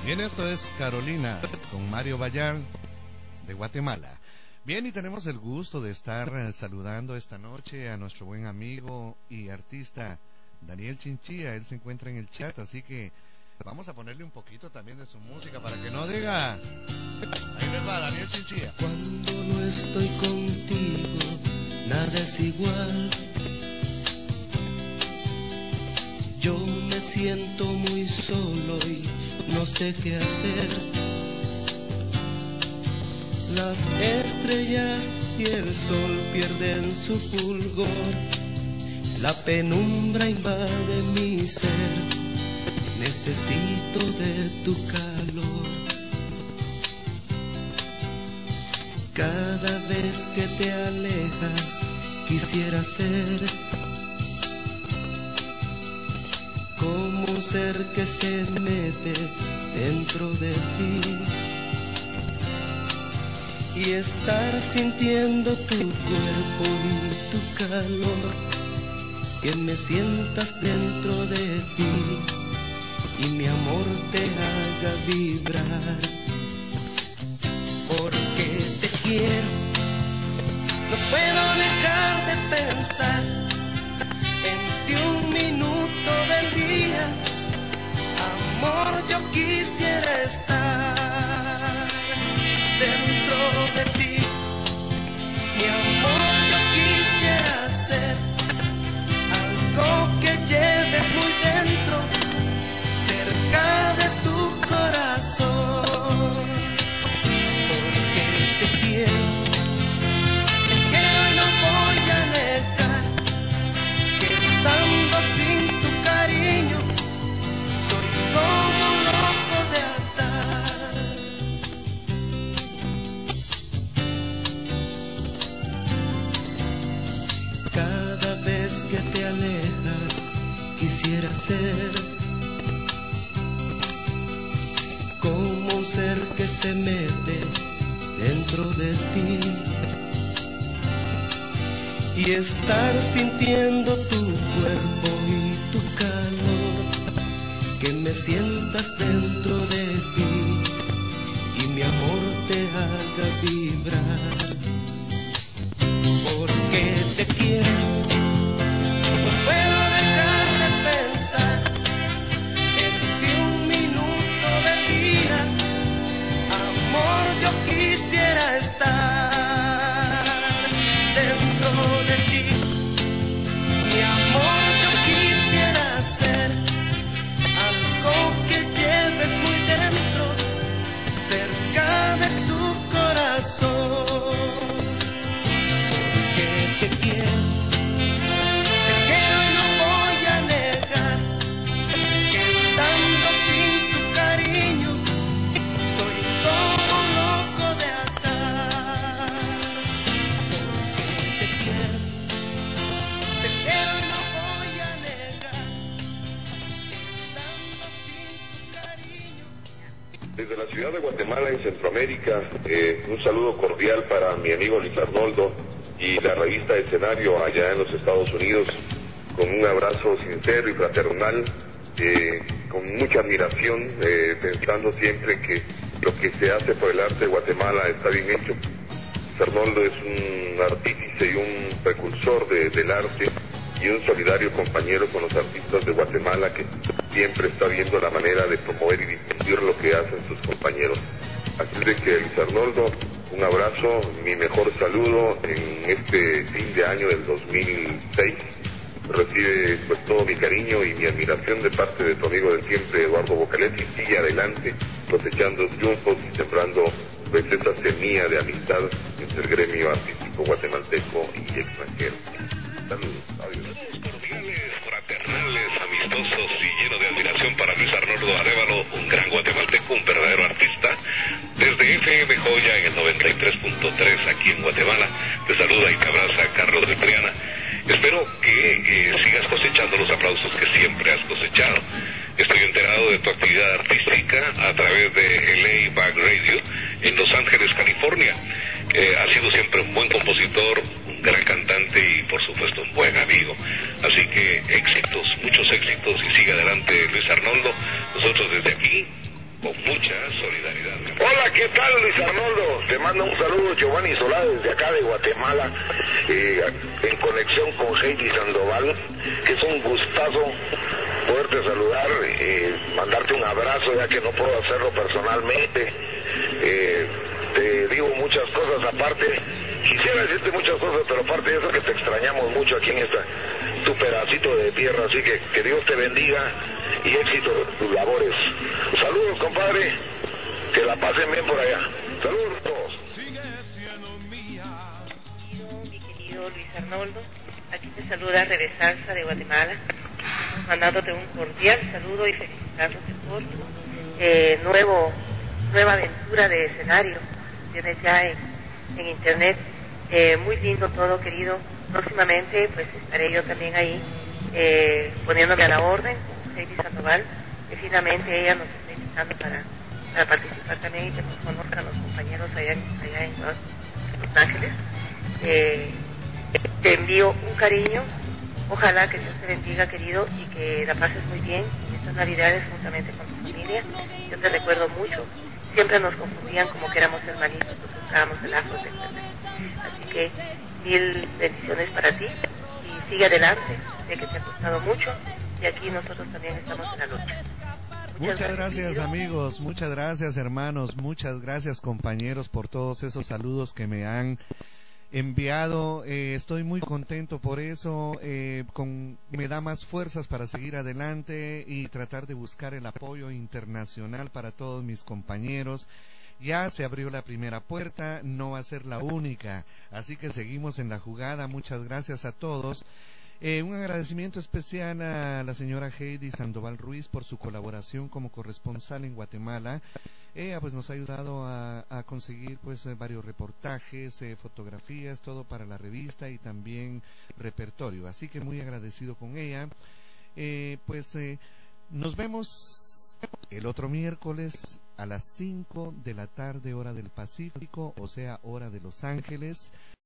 Bien, esto es Carolina con Mario Bayard de Guatemala. Bien, y tenemos el gusto de estar saludando esta noche a nuestro buen amigo y artista Daniel Chinchilla. Él se encuentra en el chat, así que vamos a ponerle un poquito también de su música para que no diga. Ahí les va Daniel Chinchilla. Cuando no estoy contigo, nada es igual. Yo me siento muy solo y no sé qué hacer. Las estrellas y el sol pierden su fulgor. La penumbra invade mi ser. Necesito de tu calor. Cada vez que te alejas, quisiera ser como un ser que se mete dentro de ti y estar sintiendo tu cuerpo y tu calor, que me sientas dentro de ti y mi amor te haga vibrar, porque te quiero, no puedo dejar de pensar en ti un minuto del día, amor, yo quisiera estar dentro de ti, mi amor, yo quisiera hacer algo que lleves muy dentro, cerca de tu corazón, porque te quiero y no voy a negar que estando sin tu cariño soy como un loco de atar. Cada vez que te alejas quisiera ser como un ser que se mete dentro de ti y estar sintiendo tu cuerpo y tu calor, que me sientas dentro de ti y mi amor te haga vibrar, porque te quiero, no puedo dejar de pensar en ti un minuto del día, amor, yo quisiera estar dentro de ti, mi amor, yo quisiera hacer algo que lleves muy dentro, cerca de tu corazón, porque te quiero y no voy a negar que estando sin tu cariño soy como un loco de atar, porque te quiero y no voy a negar que estando sin tu cariño. Desde la ciudad de Guatemala, en Centroamérica, un saludo cordial para mi amigo Luis Arnoldo y la revista Escenario allá en los Estados Unidos, con un abrazo sincero y fraternal, con mucha admiración, pensando siempre que lo que se hace por el arte de Guatemala está bien hecho. Luis Arnoldo es un artífice y un precursor del arte y un solidario compañero con los artistas de Guatemala, que siempre está viendo la manera de promover y difundir lo que hacen sus compañeros. Así de que, Luis Arnoldo, un abrazo, mi mejor saludo en este fin de año del 2006. Recibe pues todo mi cariño y mi admiración de parte de tu amigo de siempre, Eduardo Bocaletti. Sigue adelante, cosechando triunfos y sembrando pues esa semilla de amistad entre el gremio artístico guatemalteco y extranjero. Saludos, adiós. Cordiales, fraternales, amistosos y llenos de admiración para Luis Arnoldo Arévalo, un gran guatemalteco, un verdadero artista. Desde FM Joya en el 93.3 aquí en Guatemala, te saluda y te abraza Carlos de Triana. Espero que sigas cosechando los aplausos que siempre has cosechado. Estoy enterado de tu actividad artística a través de LA Back Radio en Los Ángeles, California. Has sido siempre un buen compositor, un gran cantante y por supuesto un buen amigo. Así que éxitos, muchos éxitos y sigue adelante Luis Arnoldo. Nosotros desde aquí con mucha solidaridad. Hola, ¿qué tal, Luis Arnoldo? Te mando un saludo, Giovanni Solá, desde acá de Guatemala, en conexión con Heidi Sandoval, que es un gustazo poderte saludar, mandarte un abrazo, ya que no puedo hacerlo personalmente. Te digo muchas cosas aparte, quisiera decirte muchas cosas, pero aparte de eso que te extrañamos mucho aquí en tu pedacito de tierra, así que Dios te bendiga y éxito en tus labores. Saludos, compadre, que la pasen bien por allá. Saludos a todos. Mi querido Luis Arnoldo, aquí te saluda Rebe Salsa de Guatemala, mandándote un cordial saludo y felicitándote por tu nueva aventura de escenario que tienes ya en internet. Muy lindo todo, querido. Próximamente pues estaré yo también ahí poniéndome a la orden con Heidi Sandoval, que finalmente ella nos está invitando para participar también y que nos conozcan los compañeros allá en Los Ángeles. Te envío un cariño, ojalá que Dios te bendiga, querido, y que la pases muy bien estas Navidades juntamente con tu familia. Yo te recuerdo mucho, siempre nos confundían como que éramos hermanitos, porque estábamos en Afro Texas. Así que mil bendiciones para ti y sigue adelante, sé que te ha costado mucho y aquí nosotros también estamos en la lucha. Muchas gracias, amigos, muchas gracias, hermanos, muchas gracias, compañeros, por todos esos saludos que me han enviado. Estoy muy contento por eso, me da más fuerzas para seguir adelante y tratar de buscar el apoyo internacional para todos mis compañeros. Ya se abrió la primera puerta, no va a ser la única, así que seguimos en la jugada. Muchas gracias a todos. Un agradecimiento especial a la señora Heidi Sandoval Ruiz por su colaboración como corresponsal en Guatemala. Ella pues nos ha ayudado a conseguir pues varios reportajes, fotografías, todo para la revista y también repertorio, así que muy agradecido con ella. Nos vemos el otro miércoles a las 5 de la tarde, hora del Pacífico, o sea, hora de Los Ángeles.